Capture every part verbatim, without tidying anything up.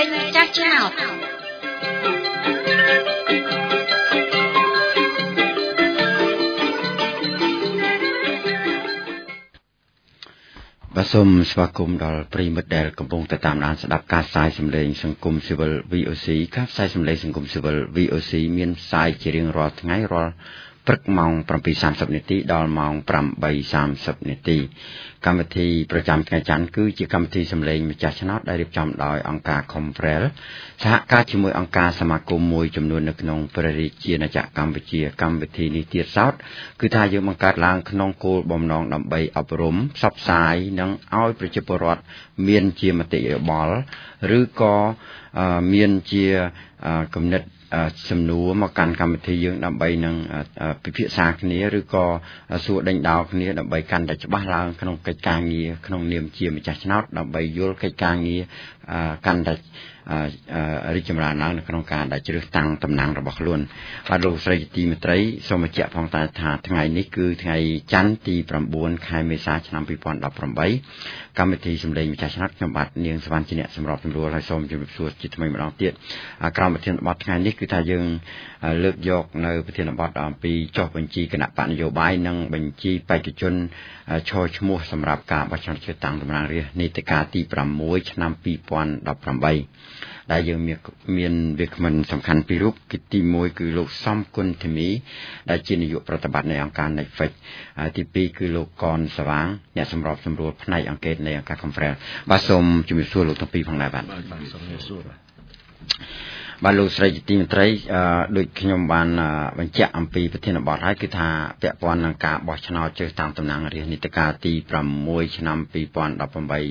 ម្ចាស់ឆ្នោតបាទសូមស្វាគមន៍ដល់ប្រិមិត្តដែលកំពុងតែតាមដានស្ដាប់ការផ្សាយសម្លេងសង្គមស៊ីវិល វី អូ ซี ការផ្សាយសម្លេងសង្គមស៊ីវិល វី អូ ซี មានផ្សាយជារៀងរាល់ថ្ងៃរាល់ព្រឹកម៉ោង bảy giờ ba mươi នាទីដល់ម៉ោង tám giờ ba mươi នាទីកម្មវិធីប្រចាំថ្ងៃច័ន្ទគឺជាកម្មវិធីសម្លេងម្ចាស់ឆ្នោតដែលរៀបចំដោយអង្គការ Confrel សហការជាមួយអង្គការសមាគមមួយចំនួននៅក្នុងព្រះរាជាណាចក្រកម្ពុជាកម្មវិធីនេះទៀតសោតគឺថាយើងបង្កើតឡើងក្នុងគោលបំណងដើម្បីអប់រំផ្សព្វផ្សាយនិងឲ្យប្រជាពលរដ្ឋមានជាមតិយោបល់ឬក៏មានជាគំនិតសំណួរមកកាន់កម្មវិធីយើងដើម្បីនឹងពិភាក្សាគ្នាឬក៏សួរដេញដោលគ្នាដើម្បីកាន់តែច្បាស់ឡើងក្នុងកិច្ចការងារក្នុងនាមជាម្ចាស់ឆ្នោតដើម្បីយល់កិច្ចការងារកាន់តែរីកចម្រើនឡើងនៅក្នុងការដែលជ្រើសតាំងតំណាងរបស់ខ្លួនបាទលោកស្រីទីមេត្រីសូមបញ្ជាក់ផងតែថាថ្ងៃនេះគឺថ្ងៃច័ន្ទទី chín ខែមេសាឆ្នាំ hai nghìn không trăm mười támកម្មវិធីសម្លេងម្ចាស់ឆ្នោតខ្ញុំបាទនាងសវណ្ណជាអ្នកសម្របសម្រួលហើយសូមជម្រាបសួរជាថ្មីម្ដងទៀតក្រមប្រធានបទថ្ងៃនេះគឺថាយើងលើកយកនៅប្រធានបទអំពីចុះបញ្ជីគណៈបកនយោបាយនិងបញ្ជីបេក្ខជនឈរឈ្មោះសម្រាប់ការបោះឆ្នោតជ្រើសតាំងតំណាងរាស្ត្រនីតិកាលទី sáu ឆ្នាំ hai nghìn không trăm mười támដែលយើងមានមានវាគ្មិនសំខាន់ពីររូបគឺទីមួយគឺលោកសំគុណធីមីដែលជានាយកប្រតិបត្តិនៃអង្គការ Netflix ទីពីរគឺលោកកនសវាងអ្នកសម្របសម្រួលផ្នែកអង្កេតនៃអង្គការ Confrel បាទសូមជម្រាបសួរលោកទាំងពីរផងដែរបាទបាទសូមជម្រាបសួរបាទលោកស្រីទីមេត្រីដូចខ្ញុំបានបញ្ជាក់អំពីប្រធានបទហើយគឺថាពាក់ព័ន្ធនឹងការបោះឆ្នោតជ្រើសតាំងតំណាងរាស្ត្រនីតិកាលទី sáu ឆ្នាំ hai nghìn không trăm mười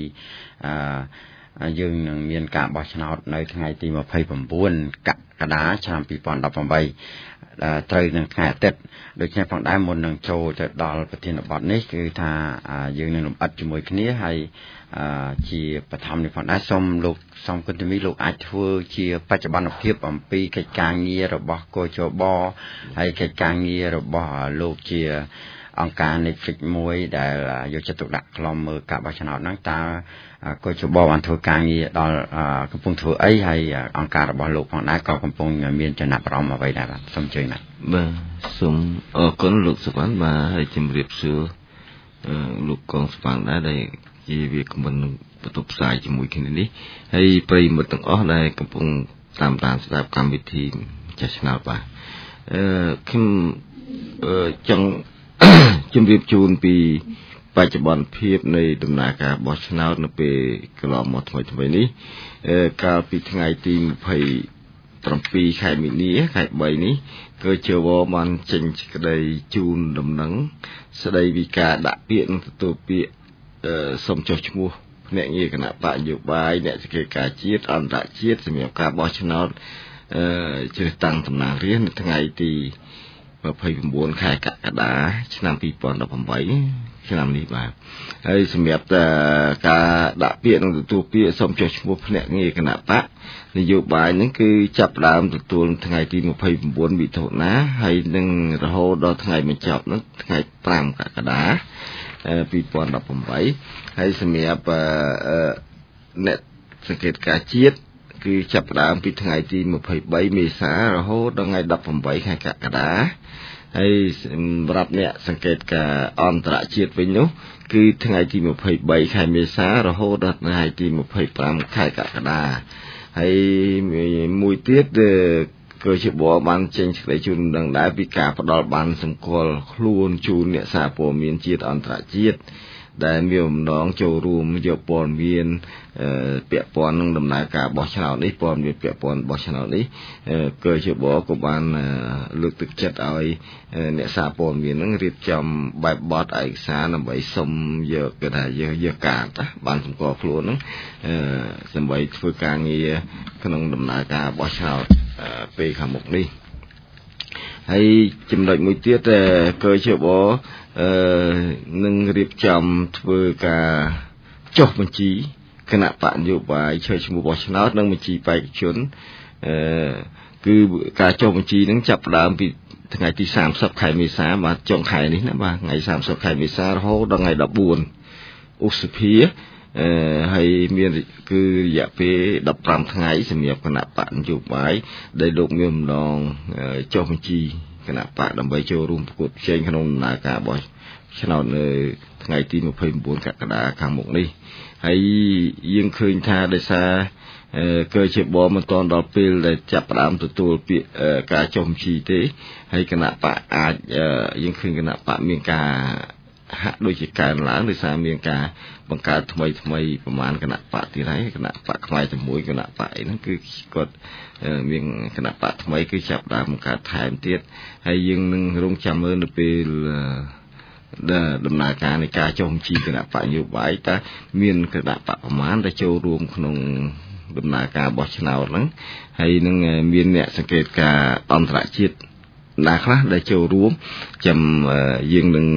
támអឺយើងនឹងមានការបោះឆ្នោតនៅថ្ងៃទី ยี่สิบเก้ากក្កដាឆ្នាំ hai nghìn không trăm mười támត្រូវនឹងថ្ងៃអាទិត្យដូច្នេះផងដែរមុននឹងចូលទៅដល់ប្រធានបទនេះគឺថាយើងនឹងលម្អិតជាមួយគ្នាហើយជាបឋមនេះផងដែរសូមលោកសំគុណធីមីលោកអាចធ្វើជាបច្ចុប្បន្នភាពអំពីកិច្ចការងាររបស់កោជបហើយកិច្ចការងាររបស់លោកជាអង្គការ Netflix មួយដែលយកចិត្តទុកដាក់ខ្លំមើលការបោះឆ្នោតហ្នឹងតើកោជបបានធ្វើការងារដល់កំពុងធ្វើអីហើយអង្គការរបស់លោកផងដែរក៏កំពុងមានចំណាប់អារម្មណ៍អ្វីដែរបាទសូមជឿណាស់បាទសូមអរគុណលោកសុវណ្ណបាទហើយជម្រាបសួរលោកកងស្វាងដែរដែលជាវាគ្មិនបន្ទប់ផ្សាយជាមួយគ្នានេះហើយប្រិយមិត្តទាំងអស់ដែលកំពុងតាមដានស្ដាប់កម្មវិធីចាស់ឆ្នោតបាទអឺខ្ញុំចង់ជម្រាបជូនពីបច្ចុប្បន្នភាពនៃដំណើរការបោះឆ្នោតនៅពេលកន្លងមកថ្មីៗនេះកាលពីថ្ងៃទី ยี่สิบเจ็ด ខែមីនាខែ ba នេះក៏ជវបានចេញសេចក្តីជូនដំណឹងស្តីពីការដាក់ពាក្យនិងទទួលពាក្យសូមចុះឈ្មោះភ្នាក់ងារគណៈបកនយោបាយអ្នកសង្កេតការណ៍ជាតិអន្តរជាតិសម្រាប់ការបោះឆ្នោតជ្រើសតាំងតំណាងរាស្ត្រនៅថ្ងៃទី ยี่สิบเก้า ខែកក្កដាឆ្នាំ hai nghìn không trăm mười tám ឆ្នាំនេះបាទហើយសម្រាប់ការដាក់ពាក្យនិងទទួលពាក្យសូមចុះឈ្មោះភ្នាក់ងារគណៈបកនយោបាយហ្នឹងគឺចាប់ផ្ដើមទទួលថ្ងៃទី ยี่สิบเก้า មិថុនាហើយនឹងរហូតដល់ថ្ងៃបញ្ចប់ហ្នឹងថ្ងៃ ห้า កក្កដា hai nghìn không trăm mười tám ហើយសម្រាប់អ្នកសង្កេតការណ៍ជាតិគឺចាប់ផ្ដើមពីថ្ងៃទី ยี่สิบสาม មេសារហូតដល់ថ្ងៃ สิบแปด ខែកក្កដាហើយសម្រាប់អ្នកសង្កេតការណ៍អន្តរជាតិវិញនោះគឺថ្ងៃទី ยี่สิบสาม ខែមេសារហូតដល់ថ្ងៃទី ยี่สิบห้า ខែកក្កដាហើយមួយទៀតក៏ជាបបបានចេញសេចក្តីជូនដំណឹងដែរពីការផ្ដល់បានសម្គាល់ខ្លួនជូនអ្នកសារព័ត៌មានជាតិអន្តរជាតិដែលមានបំណងចូលរួមយកព័ត៌មានពាក់ព័ន្ធនឹងដំណើរការបោះឆ្នោតនេះព័ត៌មានពាក់ព័ន្ធបោះឆ្នោតនេះក៏ជាបក៏បានលើកទឹកចិត្តឲ្យអ្នកសារព័ត៌មាននឹងរៀបចំបែបបទឯកសារដើម្បីសុំយកគេថាយកយកកាតបានសម្គាល់ខ្លួននឹងដើម្បីធ្វើការងារក្នុងដំណើរការបោះឆ្នោតពេលខាងមុខនេះហើយចំណុចមួយទៀតក៏ជាបអឺនឹងរៀបចំធ្វើការចុះបញ្ជីគណៈបកនយោបាយឈើឈ្មោះបោះឆ្នោតនិងបញ្ជីបេក្ខជនអឺគឺការចុះបញ្ជីនឹងចាប់ផ្ដើមពីថ្ងៃទី ba mươi ខែមេសាបាទចុងខែនេះណាបាទថ្ងៃ ba mươi ខែមេសារហូតដល់ថ្ងៃ mười bốn ឧសភាអឺហើយមានគឺរយៈពេលដប់ប្រាំថ្ងៃសម្រាប់គណៈបកនយោបាយដែលលោកមានម្ដងចុះបញ្ជីគណៈបកដើម្បីចូលរួមប្រកួតប្រជែងក្នុងដំណើរការបោះឆ្នោតនៅថ្ងៃទីម្ភៃ៩កក្កដាខាងមុខនេះហើយយើងឃើញថាដោយសារកើជាបមិនតន់ដល់ពេលដែលចាប់ផ្ដើមទទួលពាក្យការចុះបញ្ជីទេហើយគណៈបកអាចយើងឃើញគណៈបកមានការហាក់ដូចជាកើនឡើងដោយសារមានការបង្កើតថ្មីថ្មីប្រមាណគណៈបកទីហើយគណៈបកខ្មែរជាមួយគណៈបកអីហ្នឹងគឺគាត់មានគណៈបកថ្មីគឺចាប់ដើមបង្កើតថែមទៀតហើយយើងនឹងរងចាំមើលនៅពេលដំណើរការនៃការចុះបញ្ជីគណៈបកនយោបាយតើមានគណៈបកប្រមាណដែលចូលរួមក្នុងដំណើរការបោះឆ្នោតហ្នឹងហើយនឹងមានអ្នកសង្កេតការអន្តរជាតិណាខ្លះដែលចូលរួមចាំយើងនឹង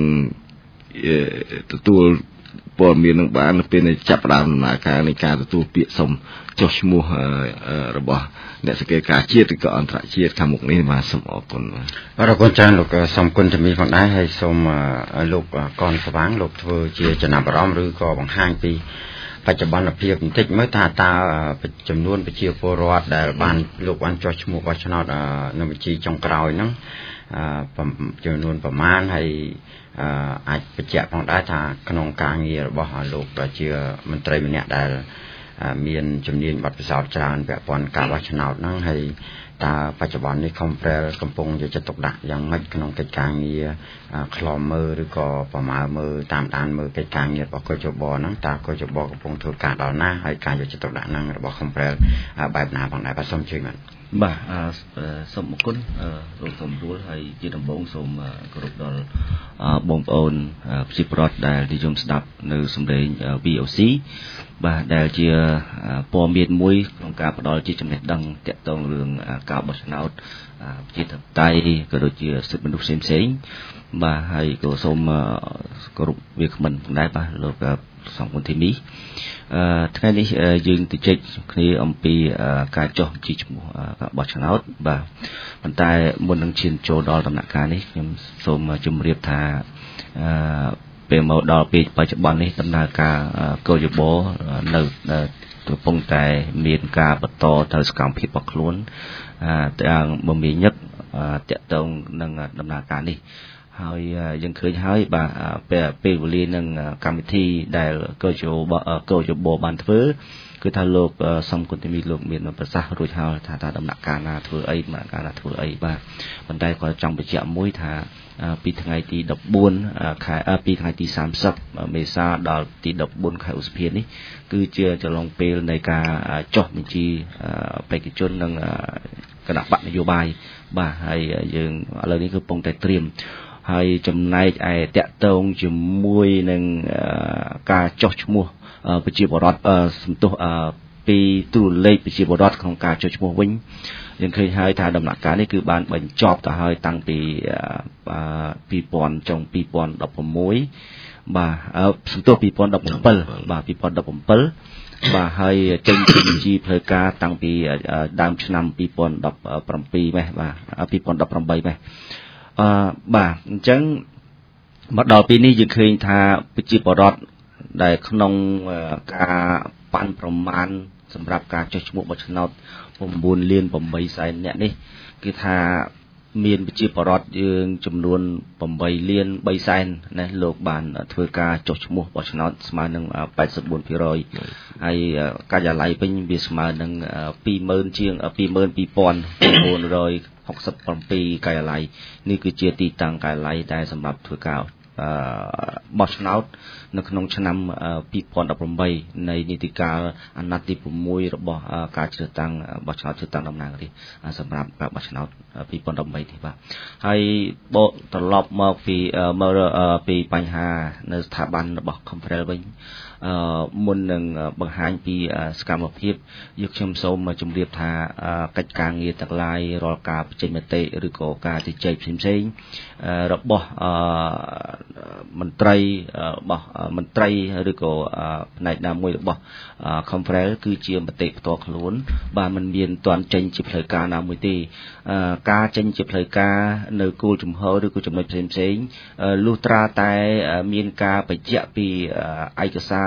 ទទួលព័ត៌មាននឹងបាននៅពេលចាប់ផ្ដើមដំណើរការនៃការទទួលពាក្យសុំចុះឈ្មោះរបស់អ្នកសង្កេតការជាតិឬក៏អន្តរជាតិខាងមុខនេះបាទសូមអរគុណបាទអរគុណច្រើនលោកសូមគុណជំនាញផងដែរហើយសូមលោកកនស្វាងលោកធ្វើជាចំណាប់អារម្មណ៍ឬក៏បង្ហាញពីបច្ចុប្បន្នភាពបន្តិចមើលថាតើចំនួនប្រជាពលរដ្ឋដែលបានលោកបានចុះឈ្មោះបោះឆ្នោតនៅបញ្ជីចុងក្រោយហ្នឹងចំនួនប្រមាណហើយអាចបញ្ជាក់ផងដែរថាក្នុងការងាររបស់លោកជាមន្ត្រីម្នាក់ដែលមានជំនាញបទពិសោធន៍ច្រើនពាក់ព័ន្ធការបោះឆ្នោតហ្នឹងហើយតើបច្ចុប្បន្ននេះ Comprel កំពុងយកចិត្តទុកដាក់យ៉ាងម៉េចក្នុងកិច្ចការងារខ្លំមើលឬក៏ប្រមាណមើលតាមដានមើលកិច្ចការងាររបស់កោជបហ្នឹងតើកោជបកំពុងធ្វើការដល់ណាហើយការយកចិត្តទុកដាក់ហ្នឹងរបស់ Comprel បែបណាផងដែរបាទសូមជួយបាទបាទសូមអរគុណលោកសំរួលហើយជាដំបូងសូមគោរពដល់បងប្អូនប្រជាពលរដ្ឋដែលនិយមស្ដាប់នៅសម្លេង វី អូ សី បាទដែលជាព័ត៌មានមួយក្នុងការផ្ដល់ជាចំណេះដឹងទាក់ទងរឿងការបោះឆ្នោតប្រជាធិបតេយ្យក៏ដូចជាសិទ្ធិមនុស្សផ្សេងៗបាទហើយក៏សូមគោរពវាគ្មិនផងដែរបាទលោកសង្គមធីមីអឺថ្ងៃនេះយើងទៅជែកគ្នាអំពីការចុះបញ្ជីឈ្មោះការបោះឆ្នោតបាទប៉ុន្តែមុននឹងឈានចូលដល់ដំណាក់កាលនេះខ្ញុំសូមជម្រាបថាអឺពេលមកដល់ពេលបច្ចុប្បន្ននេះដំណើរការកោយបនៅកំពុងតែមានការបន្តទៅសកម្មភាពរបស់ខ្លួនទាំងមមាញឹកតាក់ទងនឹងដំណើរការនេះហើយយើងឃើញហើយបាទពេលពេលវេលានឹងកម្មវិធីដែលកោជបកោជបបានធ្វើគឺថាលោកសំគុណទីមីលោកមានប្រសាសន៍រួចហើយថាថាដំណាក់កាលណាធ្វើអីដំណាក់កាលណាធ្វើអីបាទប៉ុន្តែគាត់ចង់បញ្ជាក់មួយថាពីថ្ងៃទីដប់បួនខែពីថ្ងៃទីសាមសិបមេសាដល់ទីដប់បួនខែឧសភានេះគឺជាចន្លោះពេលនៃការចុះបញ្ជីបេក្ខជននិងគណៈបកនយោបាយបាទហើយយើងឥឡូវនេះគឺកំពុងតែត្រៀមហើយចំណែកឯតាក់ទងជាមួយនឹងការចុះឈ្មោះប្រជាពលរដ្ឋសំទោសពីទូរលេខប្រជាពលរដ្ឋក្នុងការចុះឈ្មោះវិញយើងឃើញហើយថាដំណាក់កាលនេះគឺបានបញ្ចប់ទៅហើយតាំងពីពីរពាន់ចុងពីរពាន់ដប់ប្រាំមួយបាទសំទោសពីរពាន់ដប់ប្រាំbảyបាទពីរពាន់ដប់ប្រាំbảyបាទហើយចេញពីបញ្ជីផ្លូវការតាំងពីដើមឆ្នាំពីរពាន់ដប់ប្រាំពីរម៉េះបាទពីរពាន់ដប់ប្រាំបីម៉េះអឺបាទអញ្ចឹងមកដល់ពេលនេះយើងឃើញថាប្រជាពលរដ្ឋដែលក្នុងការប៉ាន់ប្រមាណសម្រាប់ការចុះឈ្មោះបោះឆ្នោត៩លាន៨សែននាក់នេះគឺថាមានប្រជាពលរដ្ឋយើងចំនួន៨លានបីសែនណាលោកបានធ្វើការចុះឈ្មោះបោះឆ្នោតស្មើនឹង八十四ភាគរយហើយការិយាល័យវិញវាស្មើនឹងពីរម៉ឺនជាងពីរម៉ឺនពីរពាន់៩ហុកសិប៧ការិយាល័យនេះគឺជាទីតាំងការិយាល័យដែលសម្រាប់ធ្វើការបោះឆ្នោតនៅក្នុងឆ្នាំពីរពាន់ដប់ប្រាំបីនៃនីតិកាលអាណត្តិទី៦របស់ការជ្រើសតាំងបោះឆ្នោតជ្រើសតាំងតំណាងរាស្ត្រសម្រាប់ការបោះឆ្នោតពីរពាន់ដប់ប្រាំបីនេះបាទហើយបកត្រឡប់មកពីមកពីបញ្ហានៅស្ថាប័នរបស់ Comprel វិញអឺមុននឹងបង្ហាញពីសកម្មភាពយកខ្ញុំសូមជម្រាបថាកិច្ចការងារទាំងឡាយរាល់ការបញ្ចេញមតិឬក៏ការជជែកផ្សេងៗរបស់មន្ត្រីរបស់មន្ត្រីឬក៏ផ្នែកណាមួយរបស់ Comprel គឺជាមតិផ្ទាល់ខ្លួនបាទมันមានទាន់ចេញជាផ្លូវការណាមួយទេការចេញជាផ្លូវការនៅគោលជំហរឬក៏ចំណុចផ្សេងៗលុះត្រាតែមានការបញ្ជាក់ពីឯកសារ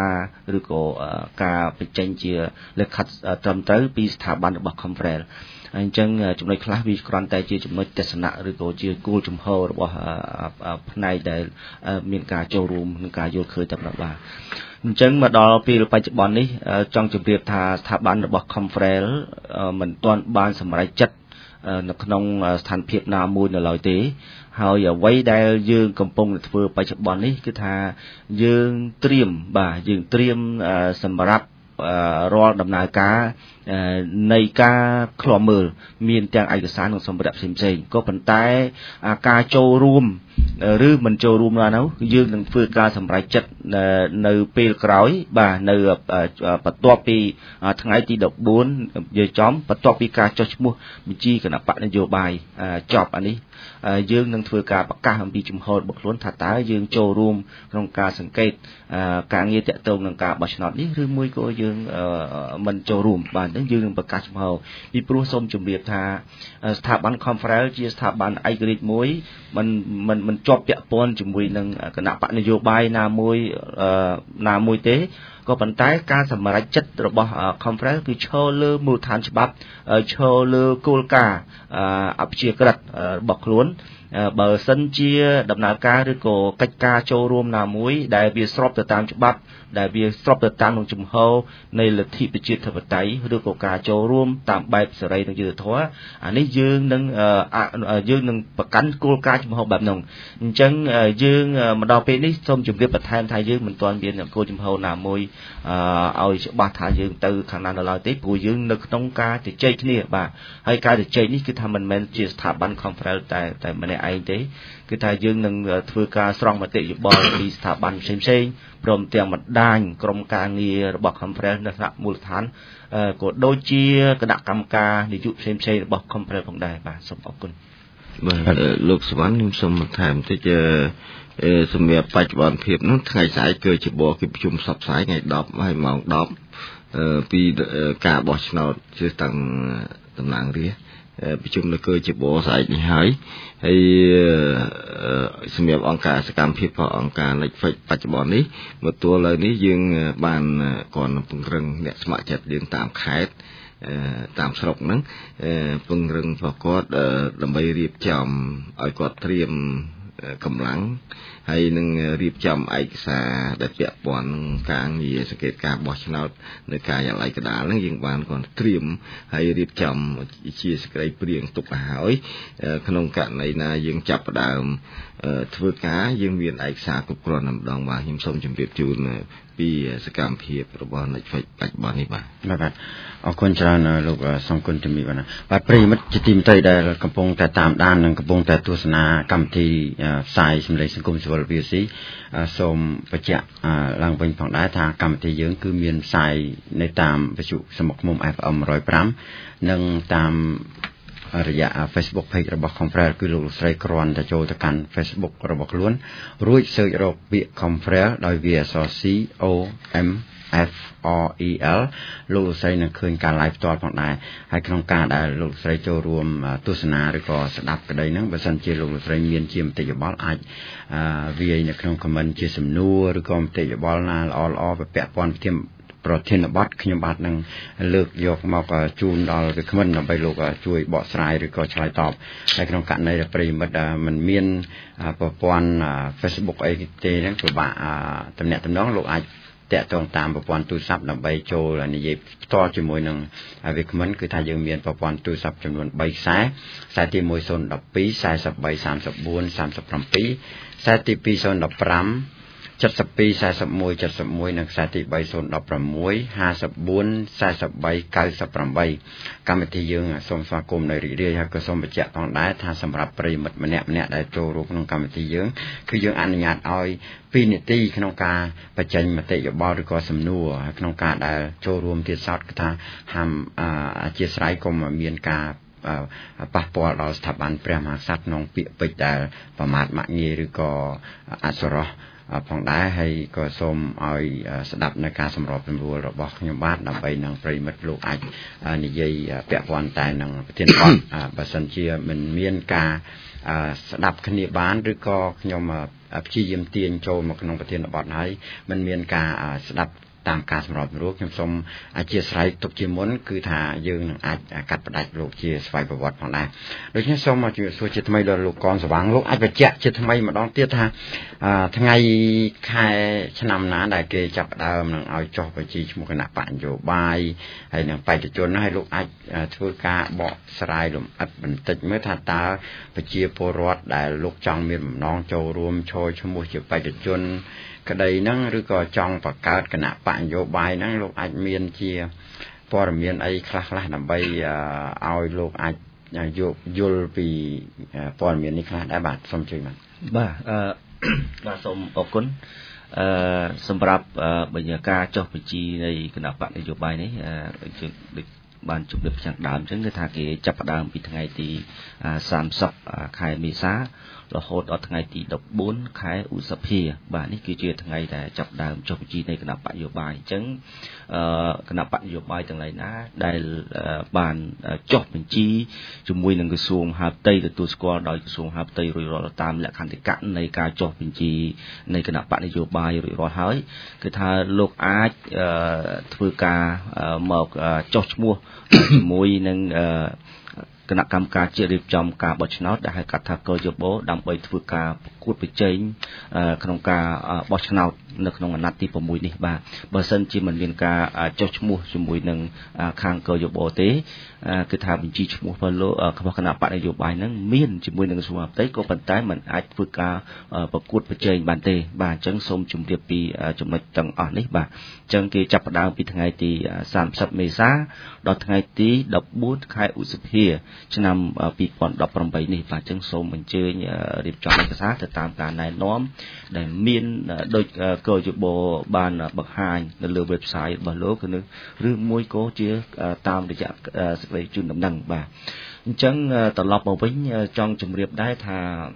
ឬក៏ការបញ្ចេញជាលិខិតត្រឹមត្រូវពីស្ថាប័នរបស់ Confrel អញ្ចឹងចំណុចខ្លះវាគ្រាន់តែជាចំណុចទស្សនៈឬក៏ជាគោលជំហររបស់ផ្នែកដែលមានការចូលរួមនិងការយល់ឃើញតែប៉ុណ្ណោះបាទអញ្ចឹងមកដល់ពេលបច្ចុប្បន្ននេះចង់ជម្រាបថាស្ថាប័នរបស់ Confrel មិនទាន់បានសម្រេចចិត្តនៅក្នុងស្ថានភាពណាមួយនៅឡើយទេហើយអ្វីដែលយើងកំពុងធ្វើបច្ចុប្បន្ននេះគឺថាយើងត្រៀមបាទយើងត្រៀមសម្រាប់រាល់ដំណើរការនៃការឃ្លាំមើលមានទាំងឯកសារនិងសម្ភារៈផ្សេងៗក៏ប៉ុន្តែការចូលរួមឬមិនចូលរួមណានោះយើងនឹងធ្វើការសម្រេចចិត្តនៅពេលក្រោយបាទនៅបន្ទាប់ពីថ្ងៃទីដប់បួនយើងចំបន្ទាប់ពីការចុះឈ្មោះបញ្ជីគណៈបកនយោបាយចប់អានេះយើងនឹងធ្វើការប្រកាសអំពីជំហររបស់ខ្លួនថាតើយើងចូលរួមក្នុងការសង្កេតការងារតាក់ទងនឹងការបោះឆ្នោតនេះឬមួយក៏យើងមិនចូលរួមបាទយើងនឹងប្រកាសជំហរពីព្រោះសូមជម្រាបថាស្ថាប័ន Confrel ជាស្ថាប័នឯករាជ្យមួយមិនមិនមិនជាប់ពាក់ព័ន្ធជាមួយនឹងគណៈបកនយោបាយណាមួយណាមួយទេក៏ប៉ុន្តែការសម្រេចចិត្តរបស់ Confrel គឺឈរលើមូលដ្ឋានច្បាប់ឈរលើគោលការណ៍អព្យាក្រឹតរបស់ខ្លួនបើសិនជាដំណើរការឬក៏កិច្ចការចូលរួមណាមួយដែលវាស្របទៅតាមច្បាប់ដែលវាស្របទៅតាមនឹងជំហរនៃលទ្ធិប្រជាធិបតេយ្យឬក៏ការចូលរួមតាមបែបសេរីនិងយុត្តិធម៌អានេះយើងនឹងយើងនឹងប្រកាន់គោលការណ៍ជំហរបែបនោះអញ្ចឹងយើងមកដល់ពេលនេះសូមជម្រាបបន្ថែមថាយើងមិនទាន់មានគោលជំហរណាមួយឲ្យច្បាស់ថាយើងទៅខាងណានៅឡើយទេព្រោះយើងនៅក្នុងការជជែកគ្នាបាទហើយការជជែកនេះគឺថាមិនមែនជាស្ថាប័ន Confrel តែតែម្នាក់ឯងទេគឺថាយើងនឹងធ្វើការស្រង់មតិយោបល់ពីស្ថាប័នផ្សេងៗព្រមទាំងបណ្ដាញក្រុមការងាររបស់ Confrel នៅថ្នាក់មូលដ្ឋានក៏ដូចជាគណៈកម្មការនយោបាយផ្សេងៗរបស់ Confrel ផងដែរបាទសូមអរគុណបាទលោកសវណ្ណខ្ញុំសូមបន្ថែមបន្តិចសម្រាប់បច្ចុប្បន្នភាពនោះថ្ងៃស្អែកគឺជាបកគេប្រជុំផ្សព្វផ្សាយថ្ងៃដប់ហើយម៉ោងដប់ពីការបោះឆ្នោតជ្រើសតាំងតំណាងរាស្ត្រប្រជុំនៅគឺជាបកស្អែកនេះហើយហើយសម្រាប់អង្គការសកម្មភាពរបស់អង្គការ Netflix បច្ចុប្បន្ននេះមកទល់ឥឡូវនេះយើងបានគាត់ពង្រឹងអ្នកស្ម័គ្រចិត្តយើងតាមខេត្តតាមស្រុកហ្នឹងពង្រឹងប្រកបដើម្បីរៀបចំឲ្យគាត់ត្រៀមកម្លាំងហើយនឹងរៀបចំឯកសារដែលពាក់ព័ន្ធនឹងការងារសង្កេតការបោះឆ្នោតនៅការិយាល័យកណ្ដាលហ្នឹងយើងបានគាត់ត្រៀមហើយរៀបចំជាសេចក្តីព្រៀងទុកឲ្យហើយក្នុងករណីណាយើងចាប់ផ្ដើមធ្វើការយើងមានឯកសារគ្រប់គ្រាន់តែម្ដងបាទខ្ញុំសូមជម្រាបជូនពីសកម្មភាពរបស់ Netflix បច្ចុប្បន្ននេះបាទបាទអរគុណច្រើនលោកសង្គមជំរាបបាទបាទប្រិយមិត្តជាទីមេត្រីដែលកំពុងតែតាមដាននិងកំពុងតែទស្សនាកម្មវិធីផ្សាយសម្លេងសង្គមស៊ីវិល វី អូ ស៊ី សូមបញ្ជាក់ឡើងវិញផងដែរថាកម្មវិធីយើងគឺមានផ្សាយនៅតាមវិទ្យុសមុខឃុំ អេฟ em one oh fiveនិងតាមរយៈ Facebook page របស់ Confrel គឺលោកស្រីគ្រាន់តែចូលទៅកាន់ Facebook របស់ខ្លួនរួច search រកពាក្យ Confrel ដោយវាអក្សរ C O M F R E L លោកស្រីនឹងឃើញការ live ផ្ទាល់ផងដែរហើយក្នុងការដែលលោកស្រីចូលរួមទស្សនាឬក៏ស្ដាប់ក្តីហ្នឹងបើសិនជាលោកស្រីមានជាមតិយោបល់អាចវាយនៅក្នុង comment ជាសំណួរឬក៏មតិយោបល់ណាល្អៗពាក់ព័ន្ធធានប្រធានបទខ្ញុំបាទនឹងលើកយកមកជូនដល់វាគ្មិនដើម្បីលោកជួយបកស្រាយឬក៏ឆ្លើយតបហើយក្នុងករណីដែលប្រិយមិត្តមិនមានប្រព័ន្ធ Facebook អីទេហ្នឹងពិបាកតំណាក់តំណងលោកអាចតាក់ទងតាមប្រព័ន្ធទូរស័ព្ទដើម្បីចូលនិយាយផ្ទាល់ជាមួយនឹងវាគ្មិនគឺថាយើងមានប្រព័ន្ធទូរស័ព្ទចំនួនthreeខ្សែខ្សែទីone oh one two forty-three thirty-four thirty-sevenខ្សែទីtwo oh one five seventy-two forty-one seventy-oneនិងខ្សែទីthree oh one six fifty-four forty-three ninety-eightកម្មវិធីយើងសូមស្វាគមន៍នៅរីករាយហើយក៏សូមបញ្ជាក់ផងដែរថាសម្រាប់ប្រិយមិត្តម្នាក់ម្នាក់ដែលចូលរួមក្នុងកម្មវិធីយើងគឺយើងអនុញ្ញាតឲ្យtwoនាទីក្នុងការបញ្ចេញមតិយោបល់ឬក៏សំណួរក្នុងការដែលចូលរួមទៀតសោតគឺថាហាមអធិស្ឋានកុំមានការប៉ះពាល់ដល់ស្ថាប័នព្រះមហាក្សត្រក្នុងពាក្យពេចន៍ដែលប្រមាថមាក់ងាយឬក៏អសុរោះផងដែរហើយក៏សូមឲ្យស្ដាប់នៅការសម្របសម្រួលរបស់ខ្ញុំបាទដើម្បីនឹងប្រិមិត្តលោកអាចនិយាយពាក់ព័ន្ធតែនឹងប្រធានបទបើសិនជាមិនមានការស្ដាប់គ្នាបានឬក៏ខ្ញុំព្យាយាមទាញចូលមកក្នុងប្រធានបទហើយមិនមានការស្ដាប់តាមការសម្របសម្រួលខ្ញុំសូមអធិស្ឋានទុកជាមុនគឺថាយើងនឹងអាចកាត់ផ្ដាច់លោកជាស្វ័យប្រវត្តិផងដែរដូច្នេះសូមជម្រាបសួរជាថ្មីដល់លោកកនសវាងលោកអាចបញ្ជាក់ជាថ្មីម្ដងទៀតថាថ្ងៃខែឆ្នាំណាដែលគេចាប់ផ្ដើមនឹងឲ្យចុះបញ្ជីឈ្មោះគណៈបកនយោបាយហើយនឹងបេក្ខជនហើយលោកអាចធ្វើការបកស្រាយលម្អិតបន្តិចមើលថាតើប្រជាពលរដ្ឋដែលលោកចង់មានបំណងចូលរួមឈរឈ្មោះជាបេក្ខជនក្តីហ្នឹងឬក៏ចង់បង្កើតគណៈបកនយោបាយហ្នឹងលោកអាចមានជាព័ត៌មានអីខ្លះៗដើម្បីឲ្យលោកអាចយកយល់ពីព័ត៌មាននេះខ្លះដែរបាទសូមជួយបាទបាទអឺបាទសូមអរគុណអឺសម្រាប់បញ្ញការចុះបញ្ជីនៃគណៈបកនយោបាយនេះយើងដូចបានជម្រាបយ៉ាងដើមអញ្ចឹងគឺថាគេចាប់ផ្ដើមពីថ្ងៃទីសាមសិបខែមេសារហូតដល់ថ្ងៃទីដប់បួនខែឧសភាបាទនេះគឺជាថ្ងៃដែលចាប់ដើមចុះបញ្ជីនៃគណៈបកនយោបាយអញ្ចឹងអឺគណៈបកនយោបាយទាំងឡាយណាដែលបានចុះបញ្ជីជាមួយនឹងក្រសួងមហាផ្ទៃទទួលស្គាល់ដោយក្រសួងមហាផ្ទៃរួចរាល់តាមលក្ខន្តិកៈនៃការចុះបញ្ជីនៃគណៈបកនយោបាយរួចរាល់ហើយគឺថាលោកអាចធ្វើការមកចុះឈ្មោះជាមួយនឹងគណៈកម្មការជាតិរៀបចំការបោះឆ្នោតដែលហៅកាត់ថាកយបដើម្បីធ្វើការប្រកួតប្រជែងក្នុងការបោះឆ្នោតនៅក្នុងអាណត្តិទី៦នេះបាទបើសិនជាមិនមានការចុះឈ្មោះជាមួយនឹងខាងកយបទេគឺថាបញ្ជីឈ្មោះរបស់លោករបស់គណៈបកនយោបាយហ្នឹងមានជាមួយនឹងក្រសួងមហាផ្ទៃក៏ប៉ុន្តែมันអាចធ្វើការប្រកួតប្រជែងបានទេបាទអញ្ចឹងសូមជម្រាបពីចំណុចទាំងអស់នេះបាទអញ្ចឹងគេចាប់ផ្ដើមពីថ្ងៃទីសាមសិបមេសាដល់ថ្ងៃទីដប់បួនខែឧសភាឆ្នាំពីរពាន់ដប់ប្រាំបីនេះបាទអញ្ចឹងសូមអញ្ជើញរៀបចំឯកសារទៅតាមការណែនាំដែលមានដូចកយបបានបង្ហាញនៅលើ website របស់លោកគឺឬមួយក៏ជាតាមរយៈសេចក្តីជូនដំណឹងបាទអញ្ចឹងត្រឡប់មកវិញចង់ជម្រាបដែរថា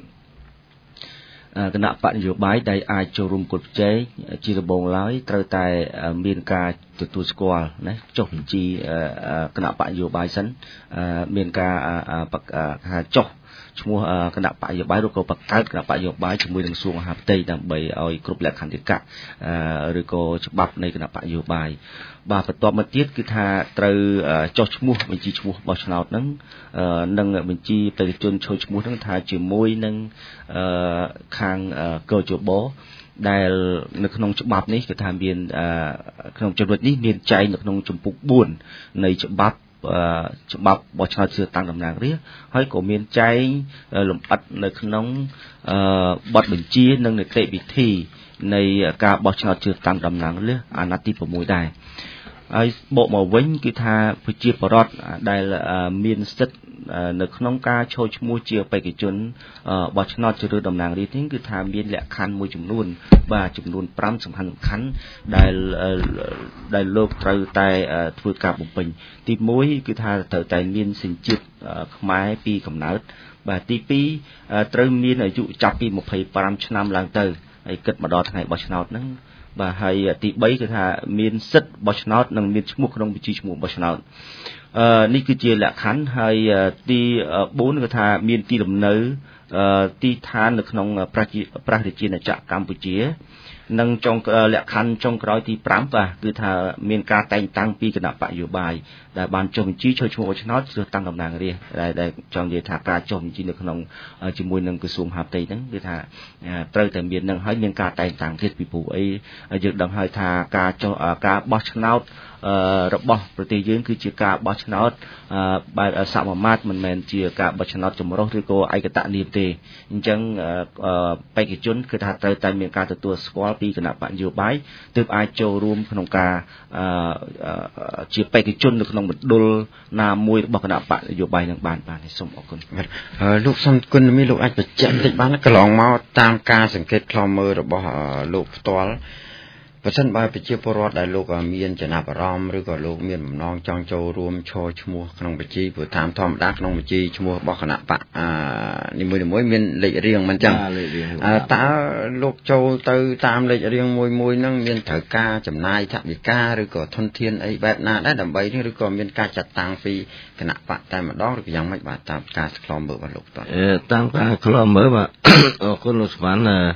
គណៈបកនយោបាយដែលអាចចូលរួមគុតជែកជាដំបូងឡើយត្រូវតែមានការទទួលស្គាល់ណាចុះបញ្ជីគណៈបកនយោបាយសិនមានការចុះឈ្មោះគណៈបកនយោបាយឬក៏បង្កើតគណៈបកនយោបាយជាមួយនឹងក្រសួងមហាផ្ទៃដើម្បីឲ្យគ្រប់លក្ខន្តិកៈឬក៏ច្បាប់នៃគណៈបកនយោបាយបាទបន្ទាប់មកទៀតគឺថាត្រូវចុះឈ្មោះបញ្ជីឈ្មោះបោះឆ្នោតហ្នឹងនិងបញ្ជីបេក្ខជនចូលឈ្មោះហ្នឹងថាជាមួយនឹងខាងកយបដែលនៅក្នុងច្បាប់នេះគឺថាមានក្នុងចំណុចនេះមានចែងនៅក្នុងជំពូកបួននៃច្បាប់ច្បាប់បោះឆ្នោតជ្រើសតាំងតំណាងរាស្ត្រហើយក៏មានចែងលម្អិតនៅក្នុងបទបញ្ជានិងនីតិវិធីនៃការបោះឆ្នោតជ្រើសតាំងតំណាងរាស្ត្រអាណត្តិទី៦ដែរហើយបកមកវិញគឺថាប្រជាពលរដ្ឋដែលមានសិទ្ធិនៅក្នុងការចូលឈ្មោះជាបេក្ខជនបោះឆ្នោតជ្រើសតំណាងរាស្ត្រនេះគឺថាមានលក្ខខណ្ឌមួយចំនួនបាទចំនួនប្រាំសំខាន់សំខាន់ដែលដែលលោកត្រូវតែធ្វើការបំពេញទីមួយគឺថាត្រូវតែមានសញ្ជាតិខ្មែរពីកំណើតបាទទីពីរត្រូវមានអាយុចាប់ពីម្ភៃប្រាំឆ្នាំឡើងទៅហើយគិតមកដល់ថ្ងៃបោះឆ្នោតហ្នឹងបាទហើយទីបីគឺថាមានសិទ្ធិបោះឆ្នោតនិងមានឈ្មោះក្នុងបញ្ជីឈ្មោះបោះឆ្នោតអឺនេះគឺជាលក្ខខណ្ឌហើយទីបួនគឺថាមានទីលំនៅទីឋាននៅក្នុងប្រជាប្រជាជាតិកម្ពុជានិងចុងលក្ខខណ្ឌចុងក្រោយទីប្រាំបាទគឺថាមានការតែងតាំងពីគណៈបកនយោបាយដែលបានចុះបញ្ជីចូលឈ្មោះបោះឆ្នោតជ្រើសតាំងតំណាងរាស្ត្រដែលចង់និយាយថាការចុះបញ្ជីនៅក្នុងជាមួយនឹងក្រសួងមហាផ្ទៃហ្នឹងគឺថាត្រូវតែមាននឹងហើយមានការតែងតាំងទៀតពីព្រោះអីយើងដឹងហើយថាការចុះការបោះឆ្នោតរបស់ប្រទេសយើងគឺជាការបោះឆ្នោតបែបសមមាត្រមិនមែនជាការបោះឆ្នោតចម្រុះឬក៏ឯកតនាមទេអញ្ចឹងបេក្ខជនគឺថាត្រូវតែមានការទទួលស្គាល់ពីគណៈបកនយោបាយទើបអាចចូលរួមក្នុងការជាបេក្ខជននៅក្នុងមណ្ឌលណាមួយរបស់គណៈបកនយោបាយនឹងបានបាទសូមអរគុណលោកសំគុណមានលោកអាចបញ្ជាក់បន្តិចបានកន្លងមកតាមការសង្កេតខ្លំមើលរបស់លោកផ្ទាល់បើសិនបើប្រជាពលរដ្ឋដែលលោកមានចំណាប់អារម្មណ៍ឬក៏លោកមានបំណងចង់ចូលរួមឈរឈ្មោះក្នុងបញ្ជីព្រោះតាមធម្មតាក្នុងបញ្ជីឈ្មោះរបស់គណៈបកនីមួយៗមានលេខរៀងមិនចឹងតើលោកចូលទៅតាមលេខរៀងមួយមួយហ្នឹងមានត្រូវការចំណាយថវិកាឬក៏ធនធានអីបែបណាដែរដើម្បីនេះឬក៏មានការចាត់តាំងពីគណៈបកតែម្ដងឬក៏យ៉ាងម៉េចបាទតាមការខ្លំមើលរបស់លោកតើតាមការខ្លំមើលបាទអរគុណលោកស្វាន់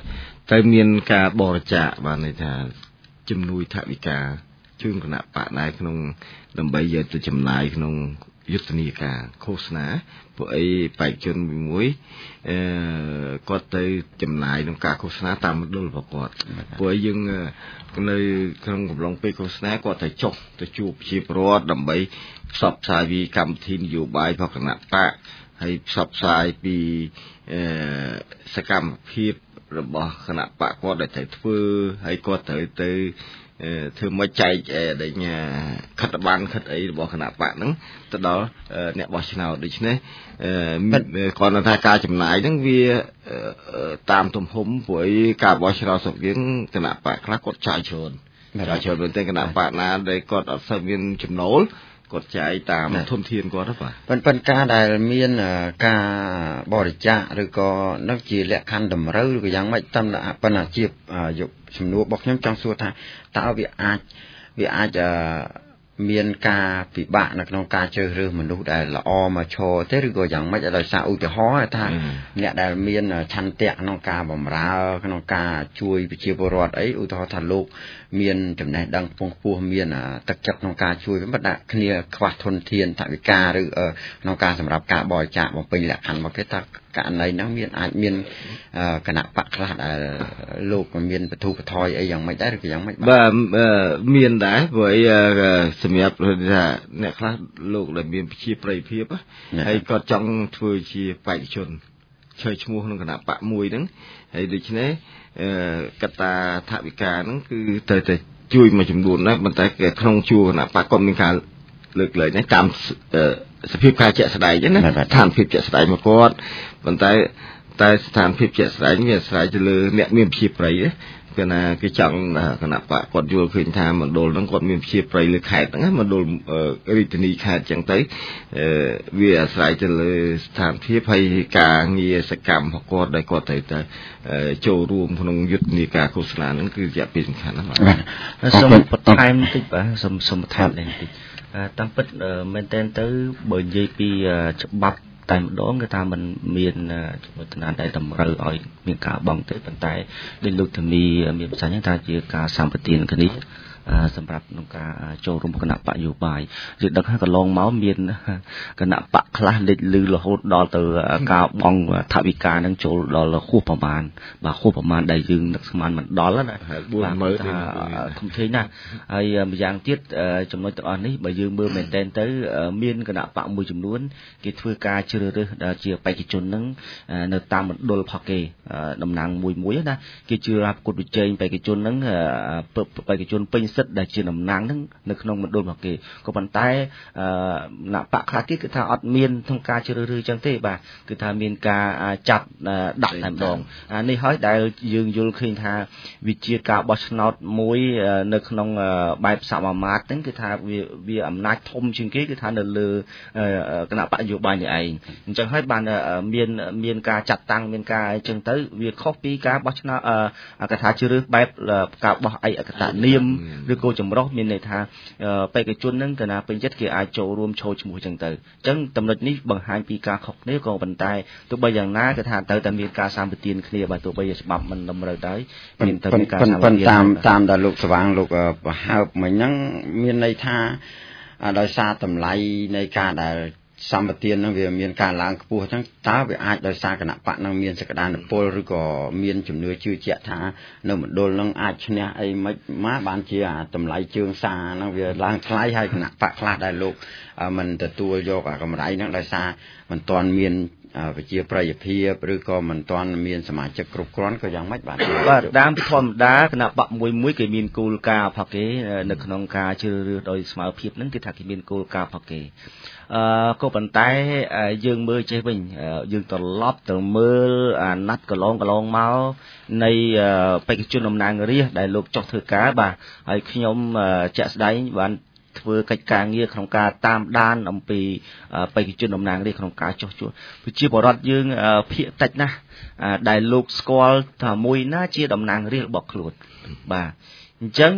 តែមានការបរិច្ចាគបានន័យថាជំនួយថវិកាជូនគណៈបកដែរក្នុងដើម្បីយកទៅចំណាយក្នុងយុទ្ធនាការឃោសនាពួកអីបេក្ខជនមួយអឺគាត់ទៅចំណាយក្នុងការឃោសនាតាមមណ្ឌលរបស់គាត់ពួកអីយើងនៅក្នុងកំឡុងពេលឃោសនាគាត់ទៅចុះទៅជួបប្រជាពលរដ្ឋដើម្បីផ្សព្វផ្សាយពីកម្មវិធីនយោបាយរបស់គណៈបកហើយផ្សព្វផ្សាយពីអឺសកម្មភាពរបស់គណៈបកគាត់ដែលត្រូវធ្វើហើយគាត់ត្រូវទៅធ្វើមកចែកដេញខិតបានខិតអីរបស់គណៈបកហ្នឹងទៅដល់អ្នកបោះឆ្នោតដូច្នេះគាត់ថាការចំណាយហ្នឹងវាតាមទំហំព្រោះការបោះឆ្នោតស្រុកយើងគណៈបកខ្លះគាត់ចាយច្រើនចាយច្រើនមែនទេគណៈបកណាដែលគាត់អត់សូវមានចំណូលគាត់ចាយតាមធនធានគាត់ហ្នឹងបាទប៉ុន្តែការដែលមានការបរិច្ចាគឬក៏នឹងជាលក្ខខណ្ឌតម្រូវឬក៏យ៉ាងម៉េចតាមប៉ុន្តែជាយកសំណួររបស់ខ្ញុំចង់សួរថាតើវាអាចវាអាចមានការពិបាកនៅក្នុងការជ្រើសរើសមនុស្សដែលល្អមកឈរទេឬក៏យ៉ាងម៉េចដោយសារឧទាហរណ៍ថាអ្នកដែលមានឆន្ទៈក្នុងការបម្រើក្នុងការជួយប្រជាពលរដ្ឋអីឧទាហរណ៍ថាលោកមានចំណេះដឹងខ្ពង់ខ្ពស់មានទឹកចិត្តក្នុងការជួយប៉ុន្តែគ្នាខ្វះធនធានថវិកាឬក្នុងការសម្រាប់ការបរិច្ចាគបំពេញលក្ខខណ្ឌមកគេថាករណីហ្នឹងមានអាចមានគណៈបកខ្លះដែលលោកមានបទុបថយអីយ៉ាងម៉េចដែរឬក៏យ៉ាងម៉េចបាទមានដែរព្រោះអីសម្រាប់ថាអ្នកខ្លះលោកដែលមានប្រជាប្រិយភាពហើយគាត់ចង់ធ្វើជាបេក្ខជនឈើឈ្មោះក្នុងគណៈបកមួយហ្នឹងហើយដូច្នេះកត្តាថវិកាហ្នឹងគឺត្រូវតែជួយមួយចំនួនដែរប៉ុន្តែក្នុងជួរគណៈបកគាត់មានការលើកលែងតាមសភាពការជាក់ស្ដែងណាស្ថានភាពជាក់ស្ដែងមកគាត់ប៉ុន្តែតែស្ថានភាពជាក់ស្ដែងវាអាស្រ័យទៅលើអ្នកមានប្រជាប្រិយគឺណាគេចង់គណៈបកគាត់យល់ឃើញថាមណ្ឌលហ្នឹងគាត់មានប្រជាប្រិយលើខេត្តហ្នឹងមណ្ឌលរាជធានីខេត្តចឹងទៅវាអាស្រ័យទៅលើស្ថានភាពហើយការងារសកម្មរបស់គាត់ដែលគាត់ត្រូវតែចូលរួមក្នុងយុទ្ធនាការឃោសនាហ្នឹងគឺជាពីសំខាន់ណាស់បាទសូមបន្ថែមបន្តិចបាទសូមសូមបន្ថែមបន្តិចតាមពិតមែនតើទៅបើនិយាយពីច្បាប់តែម្ដងគឺថាมันមានចំណុចឋានៈដែលតម្រូវឲ្យមានការបង់ទេប៉ុន្តែដូចលោកធានីមានប្រសាសន៍ថាជាការសម្បទានគ្នាសម្រាប់ក្នុងការចូលរួមគណៈបកយោបាយយើងដឹងថាកន្លងមកមានគណៈបកខ្លះលេចលឺរហូតដល់ទៅការបង់ថវិកានឹងចូលដល់ខួបប្រមាណបាទខួបប្រមាណដែលយើងនឹកស្មានមិនដល់ណាបួនម៉ឺនធំធេងណាស់ហើយម្យ៉ាងទៀតចំណុចទាំងអស់នេះបើយើងមើលមែនតែនទៅមានគណៈបកមួយចំនួនគេធ្វើការជ្រើសរើសជាបេក្ខជននឹងនៅតាមមណ្ឌលរបស់គេតំណាងមួយមួយណាគេជឿថាប្រកួតប្រជែងបេក្ខជននឹងបេក្ខជនពេញសិទ្ធិដែលជាតំណាងហ្នឹងនៅក្នុងមណ្ឌលរបស់គេក៏ប៉ុន្តែគណៈបកខ្លះគេគឺថាអត់មានក្នុងការជ្រើសរើសចឹងទេបាទគឺថាមានការចាត់ដាក់តែម្ដងអានេះហើយដែលយើងយល់ឃើញថាវាជាការបោះឆ្នោតមួយនៅក្នុងបែបសមាមាត្រហ្នឹងគឺថាវាវាអំណាចធំជាងគេគឺថានៅលើគណៈបកនយោបាយនេះឯងអញ្ចឹងហើយបានមានមានការចាត់តាំងមានការអញ្ចឹងទៅវាខុសពីការបោះឆ្នោតកថាជ្រើសរើសបែបការបោះឯកតនាមឬក៏ចម្រុះមានន័យថាបេក្ខជននឹងកណាពេញចិត្តគេអាចចូលរួមចូលឈ្មោះអញ្ចឹងទៅអញ្ចឹងចំណុចនេះបង្ហាញពីការខុសគ្នាក៏ប៉ុន្តែទោះបីយ៉ាងណាគឺថាត្រូវតែមានការសម្បទានគ្នាបើទោះបីច្បាប់មិនតម្រូវដែរមានតែមានការសម្បទានតាមតាមដែលលោកស្វាងលោកប្រហើបមិញហ្នឹងមានន័យថាដោយសារតម្លៃនៃការដែលសម្បទានហ្នឹងវាមានការឡើងខ្ពស់អញ្ចឹងតើវាអាចដោយសារគណៈបកហ្នឹងមានសក្តានុពលឬក៏មានជំនឿជឿជាក់ថានៅមណ្ឌលហ្នឹងអាចឈ្នះអីមិនមកបានជាតម្លៃជើងសារហ្នឹងវាឡើងថ្លៃហើយគណៈបកខ្លះដែលលោកមិនទទួលយកកម្រៃហ្នឹងដោយសារមិនទាន់មានវិជាប្រយោភាពឬក៏មិនទាន់មានសមាជិកគ្រប់គ្រាន់ក៏យ៉ាងម៉េចបាទបាទតាមធម្មតាគណៈបកមួយមួយគេមានគោលការណ៍របស់គេនៅក្នុងការជ្រើសរើសដោយស្មារតីហ្នឹងគឺថាគេមានគោលការណ៍របស់គេអឺក៏ប៉ុន្តែយើងមើលចេះវិញយើងត្រឡប់ទៅមើលអាណត្តិកន្លងកន្លងមកនៃបេក្ខជនតំណាងរាស្ត្រដែលលោកចុះធ្វើការបាទហើយខ្ញុំជាក់ស្ដែងបានធ្វើកិច្ចការងារក្នុងការតាមដានអំពីបេក្ខជនតំណាងរាស្ត្រក្នុងការចុះជួប្រជាពលរដ្ឋយើងភាគតិចណាស់ដែលលោកស្គាល់ថាមួយណាជាតំណាងរាស្ត្ររបស់ខ្លួនបាទអញ្ចឹង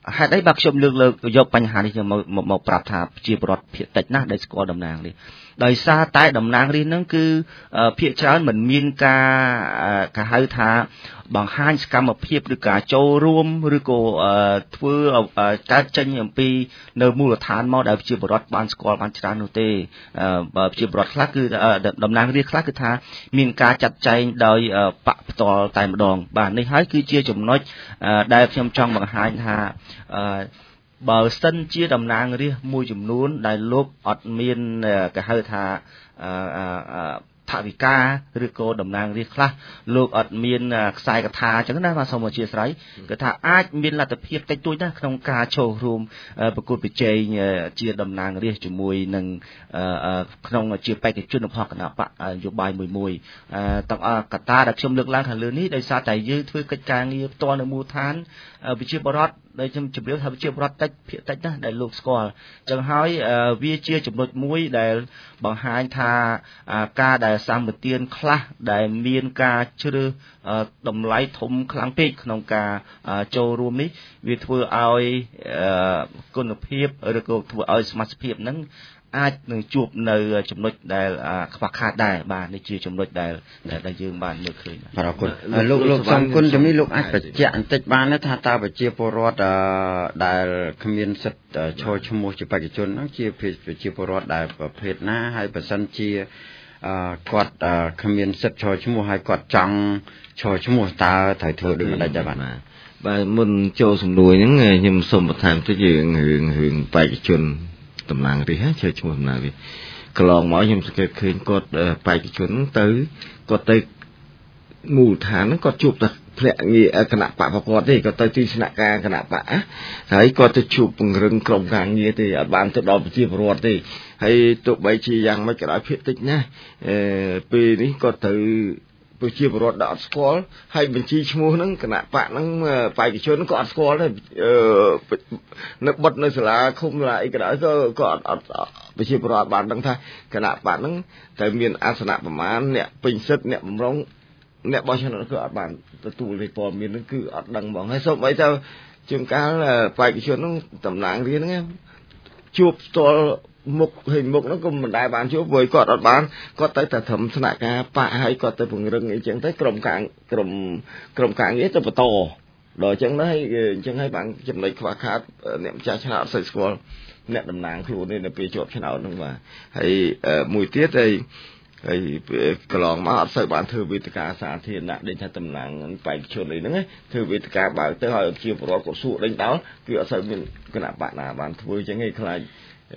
ហេតុអីបើខ្ញុំលើកលើកយកបញ្ហានេះខ្ញុំមកមកប្រាប់ថាជាប្រវត្តិភាគតិចណាស់ដែលស្គាល់តំណាងរាស្ត្រដោយសារតែតំណាងរាស្ត្រហ្នឹងគឺភាគច្រើនមិនមានការគេហៅថាបង្ហាញសកម្មភាពឬការចូលរួមឬក៏ធ្វើកើតចេញអំពីនៅមូលដ្ឋានមកដែលជាប្រវត្តិបានស្គាល់បានច្រើននោះទេបើជាប្រវត្តិខ្លះគឺតំណាងរាស្ត្រខ្លះគឺថាមានការចាត់ចែងដោយបកផ្ទាល់តែម្ដងបាទនេះហើយគឺជាចំណុចដែលខ្ញុំចង់បង្ហាញថាបើសិនជាតំណាងរាស្ត្រមួយចំនួនដែលលោកអត់មានគេហៅថាថវិកាឬក៏តំណាងរាស្ត្រខ្លះលោកអត់មានខ្សែកថាអញ្ចឹងណាបាទសូមអធិស្ឋានគឺថាអាចមានលទ្ធភាពតិចតួចណាស់ក្នុងការចូលរួមប្រកួតប្រជែងជាតំណាងរាស្ត្រជាមួយនឹងក្នុងជាបេក្ខជនរបស់គណៈបកនយោបាយមួយមួយទាំងអស់កត្តាដែលខ្ញុំលើកឡើងខាងលើនេះដោយសារតែយើងធ្វើកិច្ចការងារផ្ទាល់នៅមូលដ្ឋានវិជាបរដ្ឋដែលខ្ញុំជម្រាបថាវិជាបរដ្ឋតិចភាគតិចណាស់ដែលលោកស្គាល់អញ្ចឹងហើយវាជាចំណុចមួយដែលបង្ហាញថាការដែលសម្បទានខ្លះដែលមានការជ្រើសតម្លៃធំខ្លាំងពេកក្នុងការចូលរួមនេះវាធ្វើឲ្យគុណភាពឬក៏ធ្វើឲ្យសមាជិកភាពហ្នឹងអាចនឹងជួបនៅចំណុចដែលខ្វះខាតដែរបាទនេះជាចំណុចដែលដែលយើងបានមើលឃើញបាទអរគុណលោកលោកសំគុណជំនេះលោកអាចបញ្ជាក់បន្តិចបានថាតើប្រជាពលរដ្ឋដែលគ្មានសិទ្ធិឈរឈ្មោះជាបេក្ខជនហ្នឹងជាប្រជាពលរដ្ឋដែលប្រភេទណាហើយបើសិនជាគាត់គ្មានសិទ្ធិឈរឈ្មោះហើយគាត់ចង់ឈរឈ្មោះតើត្រូវធ្វើដូចម្តេចដែរបាទបាទមុនចូលសំណួរហ្នឹងខ្ញុំសូមបន្ថែមតិចរឿងរឿងរឿងបេក្ខជនតំណាងរាស្ត្រជឿឈ្មោះតំណាងរាស្ត្រកន្លងមកខ្ញុំសង្កេតឃើញគាត់បេក្ខជនទៅគាត់ទៅមូលដ្ឋានហ្នឹងគាត់ជួបតែភ្នាក់ងារគណៈបកគាត់ទេគាត់ទៅទីស្នាក់ការគណៈបកហើយគាត់ទៅជួបពង្រឹងក្រុមការងារទេអត់បានទៅដល់ប្រជាពលរដ្ឋទេហើយទោះបីជាយ៉ាងម៉េចក៏ដោយភាគតិចណាស់ពេលនេះគាត់ទៅប្រជាពលរដ្ឋដែលអត់ស្គាល់ហើយបញ្ជីឈ្មោះហ្នឹងគណៈបកហ្នឹងបេក្ខជនក៏អត់ស្គាល់ដែរនៅបិទនៅសាលាឃុំសាលាអីក៏ដោយក៏អត់អត់ប្រជាពលរដ្ឋបានដឹងថាគណៈបកហ្នឹងតែមានអាសនៈប្រមាណអ្នកពេញសិទ្ធិអ្នកបំរុងអ្នកបោះឆ្នោតគឺអត់បានទទួលលេខព័ត៌មានហ្នឹងគឺអត់ដឹងហ្មងហើយសូម្បីតែជាងកាលបេក្ខជនហ្នឹងតំណាងរាស្ត្រហ្នឹងជួបផ្ទាល់មុខហើយមុខហ្នឹងក៏មិនដែលបានជួបព្រោះគាត់អត់បានគាត់ទៅតែត្រឹមស្នាក់ការបកហើយគាត់ទៅពង្រឹងអីចឹងទៅក្រុមការក្រុមក្រុមការងារទៅបន្តដល់អញ្ចឹងទៅហើយអញ្ចឹងហើយបានចំណុចខ្វះខាតអ្នកម្ចាស់ឆ្នោតអត់សូវស្គាល់អ្នកតំណាងខ្លួននេះនៅពេលជាប់ឆ្នោតហ្នឹងបាទហើយមួយទៀតហើយហើយកន្លងមកអត់សូវបានធ្វើវេទិកាសាធារណៈដូចថាតំណាងបេក្ខជនអីហ្នឹងធ្វើវេទិកាបើកទៅឲ្យជាពលរដ្ឋគាត់សួរដេញដោលគឺអត់សូវមានគណៈបកណាបានធ្វើអញ្ចឹងឯងខ្លាច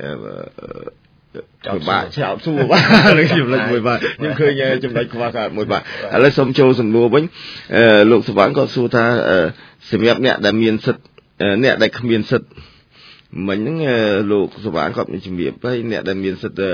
ចោលបាក់ចោលសួរបាទនឹងចំណុចមួយបាទខ្ញុំឃើញចំណុចខ្វះខាតមួយបាទឥឡូវសូមចូលសំណួរវិញលោកសវណ្ណក៏សួរថាសម្រាប់អ្នកដែលមានសិទ្ធិអ្នកដែលគ្មានសិទ្ធិមិញហ្នឹងលោកសវណ្ណគាត់មានជំរាបហើយអ្នកដែលមានសិទ្ធិ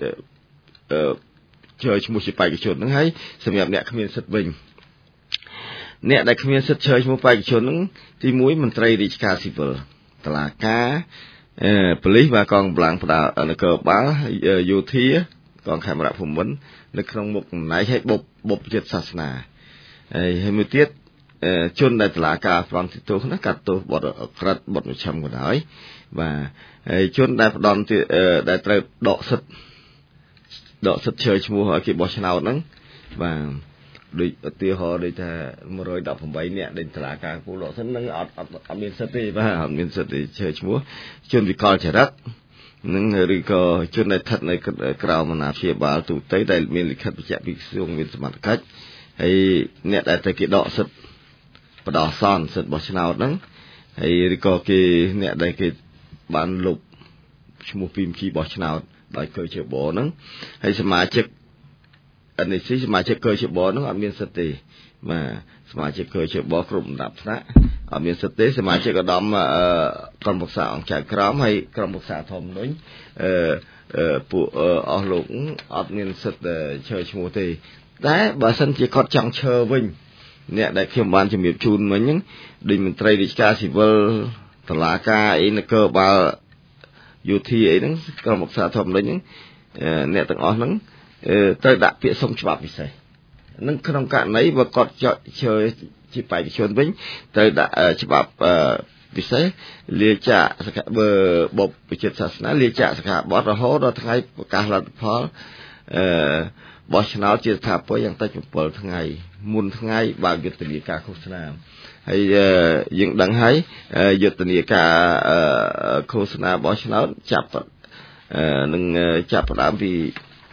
ជើឈ្មោះជាបេក្ខជនហ្នឹងហើយសម្រាប់អ្នកគ្មានសិទ្ធិវិញអ្នកដែលគ្មានសិទ្ធិជើឈ្មោះបេក្ខជនហ្នឹងទីមួយមន្ត្រីរាជការស៊ីវិលតុលាការអឺប៉ូលីសបាទកងកម្លាំងផ្ដាល់នគរបាលយោធាកងខេមរៈភូមិន្ទនៅក្នុងមុខតំណែងឲ្យបុព្វបុព្វជាតិសាសនាហើយហើយមួយទៀតជនដែលតុលាការផ្ដន្ទាទោសណាកាត់ទោសបទក្រិតបទមជ្ឈិមក៏ដោយបាទហើយជនដែលផ្ដន្ទាដែលត្រូវដកសិទ្ធិដកសិទ្ធិជើឈ្មោះឲ្យគេបោះឆ្នោតហ្នឹងបាទដូចឧទាហរណ៍ដូចថាmột trăm mười támនាក់ដែលតុលាការពូលដកសិទ្ធិហ្នឹងអត់អត់អត់មានសិទ្ធិទេបាទអត់មានសិទ្ធិជើឈ្មោះជនវិកលចរិតនឹងឬក៏ជនដែលស្ថិតនៅក្រៅអាណាព្យាបាលទូទៅដែលមានលិខិតបញ្ជាក់ពីក្រសួងមានសមត្ថកិច្ចហើយអ្នកដែលទៅគេដកសិទ្ធិបដោះសន្នសិទ្ធិបោះឆ្នោតហ្នឹងហើយឬក៏គេអ្នកដែលគេបានលុបឈ្មោះពីបញ្ជីបោះឆ្នោតដោយកើជបហ្នឹងហើយសមាជិកអនិសិសមាជិកកើជបហ្នឹងអត់មានសិទ្ធិទេបាទសមាជិកកើជបគ្រប់លំដាប់ថ្នាក់អត់មានសិទ្ធិទេសមាជិកឧត្តមក្រុមប្រឹក្សាអង្គចៅក្រមហើយក្រុមប្រឹក្សាធម្មនុញ្ញអឺពួកអស់លោកអត់មានសិទ្ធិឈើឈ្មោះទេតែបើសិនជាគាត់ចង់ឈើវិញអ្នកដែលខ្ញុំបានជំរាបជូនមិញហ្នឹងដូចមន្ត្រីរាជការស៊ីវិលតុលាការអីនគរបាលយោធាអីហ្នឹងក្រុមប្រឹក្សាធម្មនុញ្ញហ្នឹងអ្នកទាំងអស់ហ្នឹងត្រូវដាក់ពាក្យសុំច្បាប់ពិសេសនឹងក្នុងករណីបើគាត់ជើជាបេក្ខជនវិញត្រូវដាក់ច្បាប់ពិសេសលាចាកសកបើបុព្វជិតសាសនាលាចាកសកបតរហូតដល់ថ្ងៃប្រកាសលទ្ធផលអឺបោះឆ្នោតជាស្ថាពរយ៉ាងតិចbảyថ្ងៃមុនថ្ងៃបើកយុទ្ធនាការឃោសនាហើយយើងដឹងហើយយុទ្ធនាការឃោសនាបោះឆ្នោតចាប់នឹងចាប់ផ្ដើមពី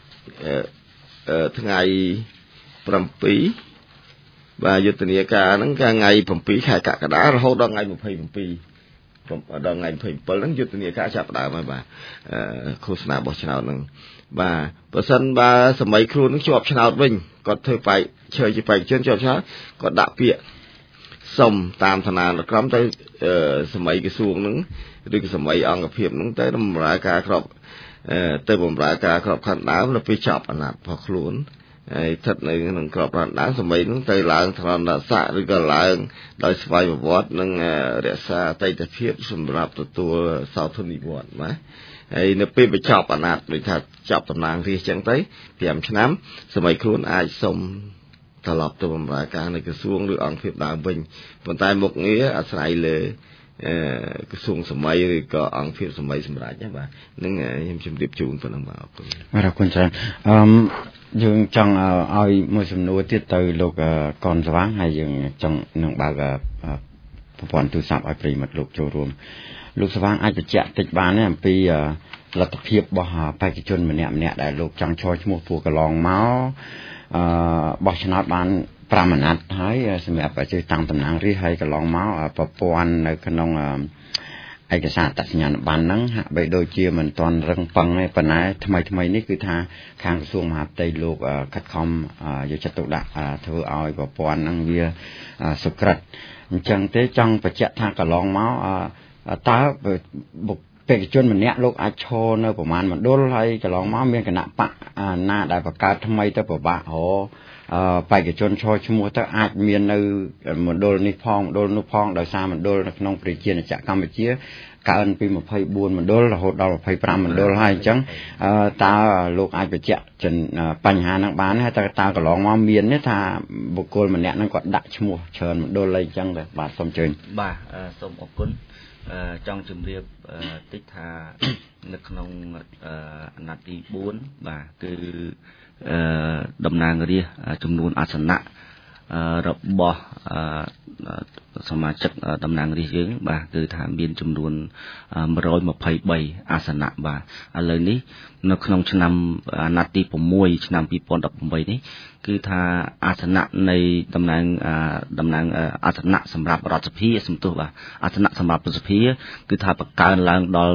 ថ្ងៃ7បាទយុទ្ធនាការហ្នឹងកាលថ្ងៃ7ខែកក្កដារហូតដល់ថ្ងៃ27ដល់ថ្ងៃ27ហ្នឹងយុទ្ធនាការចាប់ផ្ដើមហើយបាទឃោសនាបោះឆ្នោតហ្នឹងបាទបើសិនបើសម័យខ្លួននឹងជាប់ឆ្នោតវិញគាត់ធ្វើបែកឈើជាបេក្ខជនជាប់ឆ្នោតគាត់ដាក់ពាក្យសុំតាមឋានានុក្រមទៅសម័យក្រសួងហ្នឹងឬក៏សម័យអង្គភាពហ្នឹងទៅបម្រើការក្របទៅបម្រើការក្របខ័ណ្ឌដើមនៅពេលចប់អាណត្តិរបស់ខ្លួនហើយស្ថិតនៅក្នុងក្របខ័ណ្ឌដើមសម័យហ្នឹងទៅឡើងឋានៈស័ក្តិឬក៏ឡើងដោយស្វ័យប្រវត្តិនិងរក្សាអតីតភាពសម្រាប់ទទួលសោធននិវត្តន៍ណាហើយនៅពេលបញ្ចប់អាណត្តិដូចថាចាប់តំណាងរាស្ត្រចឹងទៅ5ឆ្នាំសម័យខ្លួនអាចសុំត្រឡប់ទៅបម្រើការនៅក្រសួងឬអង្គភាពដើមវិញប៉ុន្តែមុខងារអាស្រ័យលើក្រសួងសម័យឬក៏អង្គភាពសម័យសម្រាប់ណាបាទនឹងខ្ញុំជម្រាបជូនប៉ុណ្ណឹងបាទអរគុណបាទអរគុណច្រើនអឺយើងចង់ឲ្យមួយសំណួរទៀតទៅលោកកនស្វាងហើយយើងចង់នឹងបើកប្រព័ន្ធទូរស័ព្ទឲ្យប្រិយមិត្តលោកចូលរួមលោកស្វាងអាចបញ្ជាក់តិចបានទេអំពីលទ្ធភាពរបស់បេក្ខជនម្នាក់ម្នាក់ដែលលោកចង់ឈរឈ្មោះពួកកន្លងមកអឺបោះឆ្នោតបាន5អាណត្តិហើយសម្រាប់ជឿតាំងតំណាងរាស្ត្រហើយកន្លងមកប្រព័ន្ធនៅក្នុងឯកសារអត្តសញ្ញាណប័ណ្ណហ្នឹងហាក់បីដូចជាមិនទាន់រឹងប៉ឹងទេប៉ុន្តែថ្មីថ្មីនេះគឺថាខាងក្រសួងមហាផ្ទៃលោកខិតខំយកចិត្តទុកដាក់ធ្វើឲ្យប្រព័ន្ធហ្នឹងវាសុក្រិតអញ្ចឹងទេចង់បញ្ជាក់ថាកន្លងមកតើបេក្ខជនម្នាក់លោកអាចឈរនៅប្រមាណមណ្ឌលហើយកន្លងមកមានគណៈបកណាដែលបង្កើតថ្មីទៅពិបាករបេក្ខជនឈរឈ្មោះទៅអាចមាននៅមណ្ឌលនេះផងមណ្ឌលនោះផងដោយសារមណ្ឌលនៅក្នុងប្រជាណាចក្រកម្ពុជាកើនពី24មណ្ឌលរហូតដល់25មណ្ឌលហើយអញ្ចឹងតើលោកអាចបញ្ជាក់បញ្ហាហ្នឹងបានហើយតើតើកន្លងមកមានទេថាបុគ្គលម្នាក់ហ្នឹងគាត់ដាក់ឈ្មោះច្រើនមណ្ឌលអីអញ្ចឹងទេបាទសូមជើញបាទសូមអរគុណចង់ជម្រាបតិចថានៅក្នុងអាណត្តិទី4បាទគឺតំណាងរាស្ត្រចំនួនអាសនៈរបស់សមាជិកតំណាងរាស្ត្រយើងបាទគឺថាមានចំនួន123អាសនៈបាទឥឡូវនេះនៅក្នុងឆ្នាំអាណត្តិទី6ឆ្នាំ2018នេះគឺថាអាសនៈនៃតំណាងតំណាងអាសនៈសម្រាប់រដ្ឋសភាសំទោសបាទអាសនៈសម្រាប់រដ្ឋសភាគឺថាបង្កើនឡើងដល់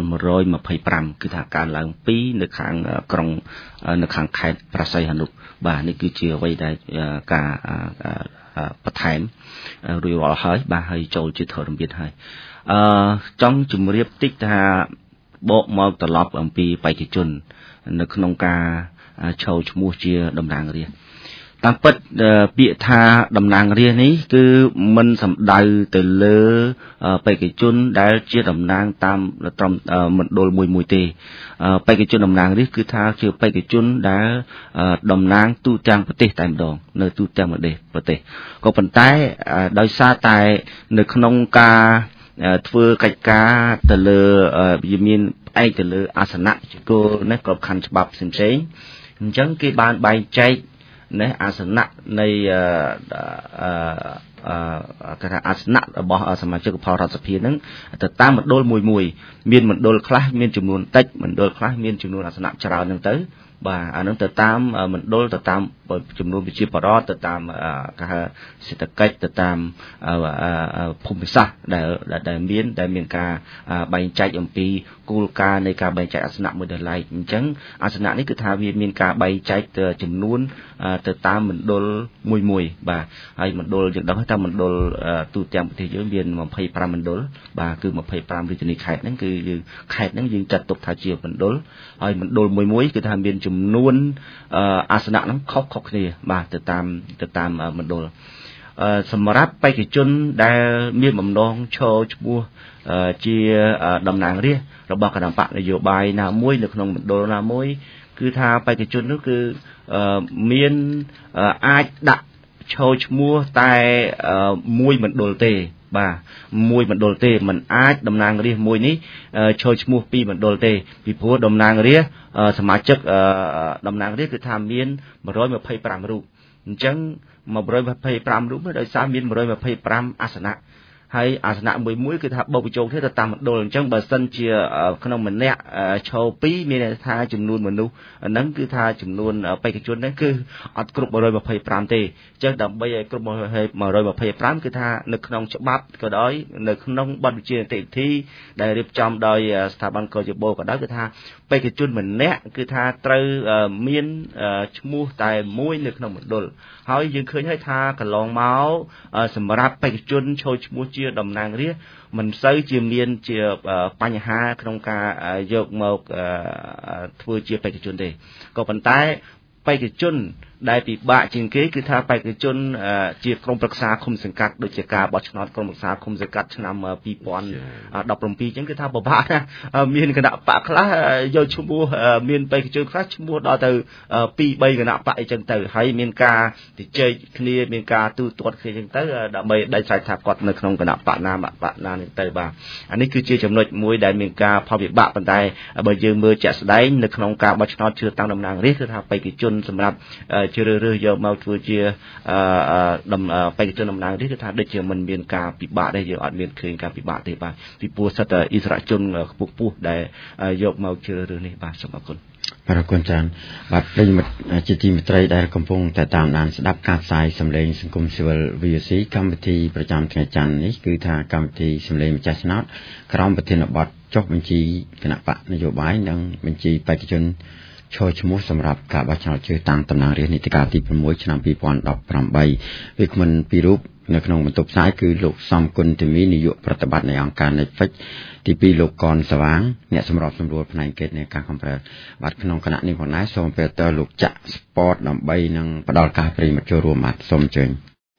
125គឺថាកើនឡើង2នៅខាងក្រុងនៅខាងខេត្តប្រស័យហនុបាទនេះគឺជាអ្វីដែលការបន្ថែមរួចរាល់ហើយបាទហើយចូលជាធរមានហើយអឺចង់ជម្រាបតិចថាបកមកត្រឡប់អំពីបេក្ខជននៅក្នុងការឈរឈ្មោះជាតំណាងរាស្ត្រតាមពិតពាក្យថាតំណាងរាស្ត្រនេះគឺមិនសំដៅទៅលើបេក្ខជនដែលជាតំណាងតាមត្រឹមមណ្ឌលមួយមួយទេបេក្ខជនតំណាងរាស្ត្រគឺថាជាបេក្ខជនដែលតំណាងទូទាំងប្រទេសតែម្ដងនៅទូទាំងប្រទេសប្រទេសក៏ប៉ុន្តែដោយសារតែនៅក្នុងការធ្វើកិច្ចការទៅលើវាមានផ្អែកទៅលើអាសនៈជាគោលនេះក្របខ័ណ្ឌច្បាប់ផ្សេងៗអញ្ចឹងគេបានបែងចែកនេះអាសនៈនៃអឺគេថាអាសនៈរបស់សមាជិកផលរដ្ឋសភាហ្នឹងទៅតាមមណ្ឌលមួយមួយមានមណ្ឌលខ្លះមានចំនួនតិចមណ្ឌលខ្លះមានចំនួនអាសនៈច្រើនហ្នឹងទៅបាទអានឹងទៅតាមមណ្ឌលទៅតាមចំនួនប្រជាពលរដ្ឋទៅតាមការសេដ្ឋកិច្ចទៅតាមភូមិសាស្ត្រដែលដែលមានដែលមានការបែងចែកអំពីគោលការណ៍នៃការបែងចែកអាសនៈមួយដល់ឡែកអញ្ចឹងអាសនៈនេះគឺថាវាមានការបែងចែកចំនួនទៅតាមមណ្ឌលមួយមួយបាទហើយមណ្ឌលយើងដឹងថាមណ្ឌលទូទាំងប្រទេសយើងមាន25មណ្ឌលបាទគឺ25រាជធានីខេត្តហ្នឹងគឺយើងខេត្តហ្នឹងយើងចាត់ទុកថាជាមណ្ឌលហើយមណ្ឌលមួយមួយគឺថាមានចំនួនអាសនៈហ្នឹងខុសៗគ្នាបាទទៅតាមទៅតាមមណ្ឌលសម្រាប់បេក្ខជនដែលមានបំណងឈរឈ្មោះជាតំណាងរាស្ត្ររបស់គណៈបកនយោបាយណាមួយនៅក្នុងមណ្ឌលណាមួយគឺថាបេក្ខជននោះគឺមានអាចដាក់ឈរឈ្មោះតែមួយមណ្ឌលទេបាទមួយមណ្ឌលទេមិនអាចតំណាងរាស្ត្រមួយនេះចូលឈ្មោះពីមណ្ឌលទេពីព្រោះតំណាងរាស្ត្រសមាជិកតំណាងរាស្ត្រគឺថាមានone hundred twenty-fiveរូបអញ្ចឹងone hundred twenty-fiveរូបដោយសារមានone hundred twenty-fiveអាសនៈហើយអាសនៈមួយមួយគឺថាបូកបញ្ចូលគ្នាទៅតាមមណ្ឌលអញ្ចឹងបើសិនជាក្នុងម្នាក់ឈរពីរមានថាចំនួនមនុស្សហ្នឹងគឺថាចំនួនបេក្ខជនហ្នឹងគឺអត់គ្រប់one hundred twenty-fiveទេអញ្ចឹងដើម្បីឲ្យគ្រប់one hundred twenty-fiveគឺថានៅក្នុងច្បាប់ក៏ដោយនៅក្នុងបទបញ្ជានីតិវិធីដែលរៀបចំដោយស្ថាប័នកយបក៏ដោយគឺថាបេក្ខជនម្នាក់គឺថាត្រូវមានឈ្មោះតែមួយនៅក្នុងមណ្ឌលហើយយើងឃើញហើយថាកន្លងមកសម្រាប់បេក្ខជនចូលឈ្មោះជាតំណាងរាស្ត្រមិនសូវជាមានជាបញ្ហាក្នុងការយកមកធ្វើជាបេក្ខជនទេក៏ប៉ុន្តែបេក្ខជនដែលពិបាកជាងគេគឺថាបេក្ខជនជាក្រុមប្រឹក្សាឃុំសង្កាត់ដូចជាការបោះឆ្នោតក្រុមប្រឹក្សាឃុំសង្កាត់ឆ្នាំtwo thousand seventeenអញ្ចឹងគឺថាពិបាកណាមានគណៈបកខ្លះយកឈ្មោះមានបេក្ខជនខ្លះឈ្មោះដល់ទៅtwo threeគណៈបកអីចឹងទៅហើយមានការជជែកគ្នាមានការទូទាត់គ្នាចឹងទៅដើម្បីដៃស្រេចថាគាត់នៅក្នុងគណៈបកណាបកណានេះទៅបាទអានេះគឺជាចំណុចមួយដែលមានការផលវិបាកប៉ុន្តែបើយើងមើលជាក់ស្ដែងនៅក្នុងការបោះឆ្នោតជ្រើសតាំងតំណាងរាស្ត្រគឺថាបេក្ខជនសម្រាប់ជ្រើសរើសយកមកធ្វើជាបេក្ខជនតំណាងរាស្ត្រគឺថាដូចជាមិនមានការពិបាកទេយើងអត់មានឃើញការពិបាកទេបាទពីព្រោះសិតតែអិសរាជជនខ្ពស់ពោះដែលយកមកជ្រើសរើសនេះបាទសូមអរគុណបាទអរគុណច្រើនបាទប្រិយមិត្តជាទីមេត្រីដែលកំពុងតែតាមដានស្ដាប់ការផ្សាយសម្លេងសង្គមស៊ីវិល V O C កម្មវិធីប្រចាំថ្ងៃច័ន្ទនេះគឺថាកម្មវិធីសម្លេងម្ចាស់ឆ្នោតក្រោមប្រធានបទចុះបញ្ជីគណៈបកនយោបាយនិងបញ្ជីបេក្ខជនឈរឈ្មោះសម្រាប់ការបោះឆ្នោតជ្រើសតាំងតំណាងរាស្ត្រនីតិកាលទីsixឆ្នាំtwo thousand eighteenវាគ្មិនពីររូបនៅក្នុងបន្ទប់ផ្សាយគឺលោកសំគុណធីមីនាយកប្រតិបត្តិនៃអង្គការ Netflix ទីtwoលោកកនសវាងអ្នកសម្របសម្រួលផ្នែកកេតនៃការខំប្រែបាទក្នុងគណៈនេះផងដែរសូមពេលតើលោកចាក់ Sport ដើម្បីនឹងផ្ដល់ការប្រិយមិត្តចូលរួមបាទសូមអញ្ជើញ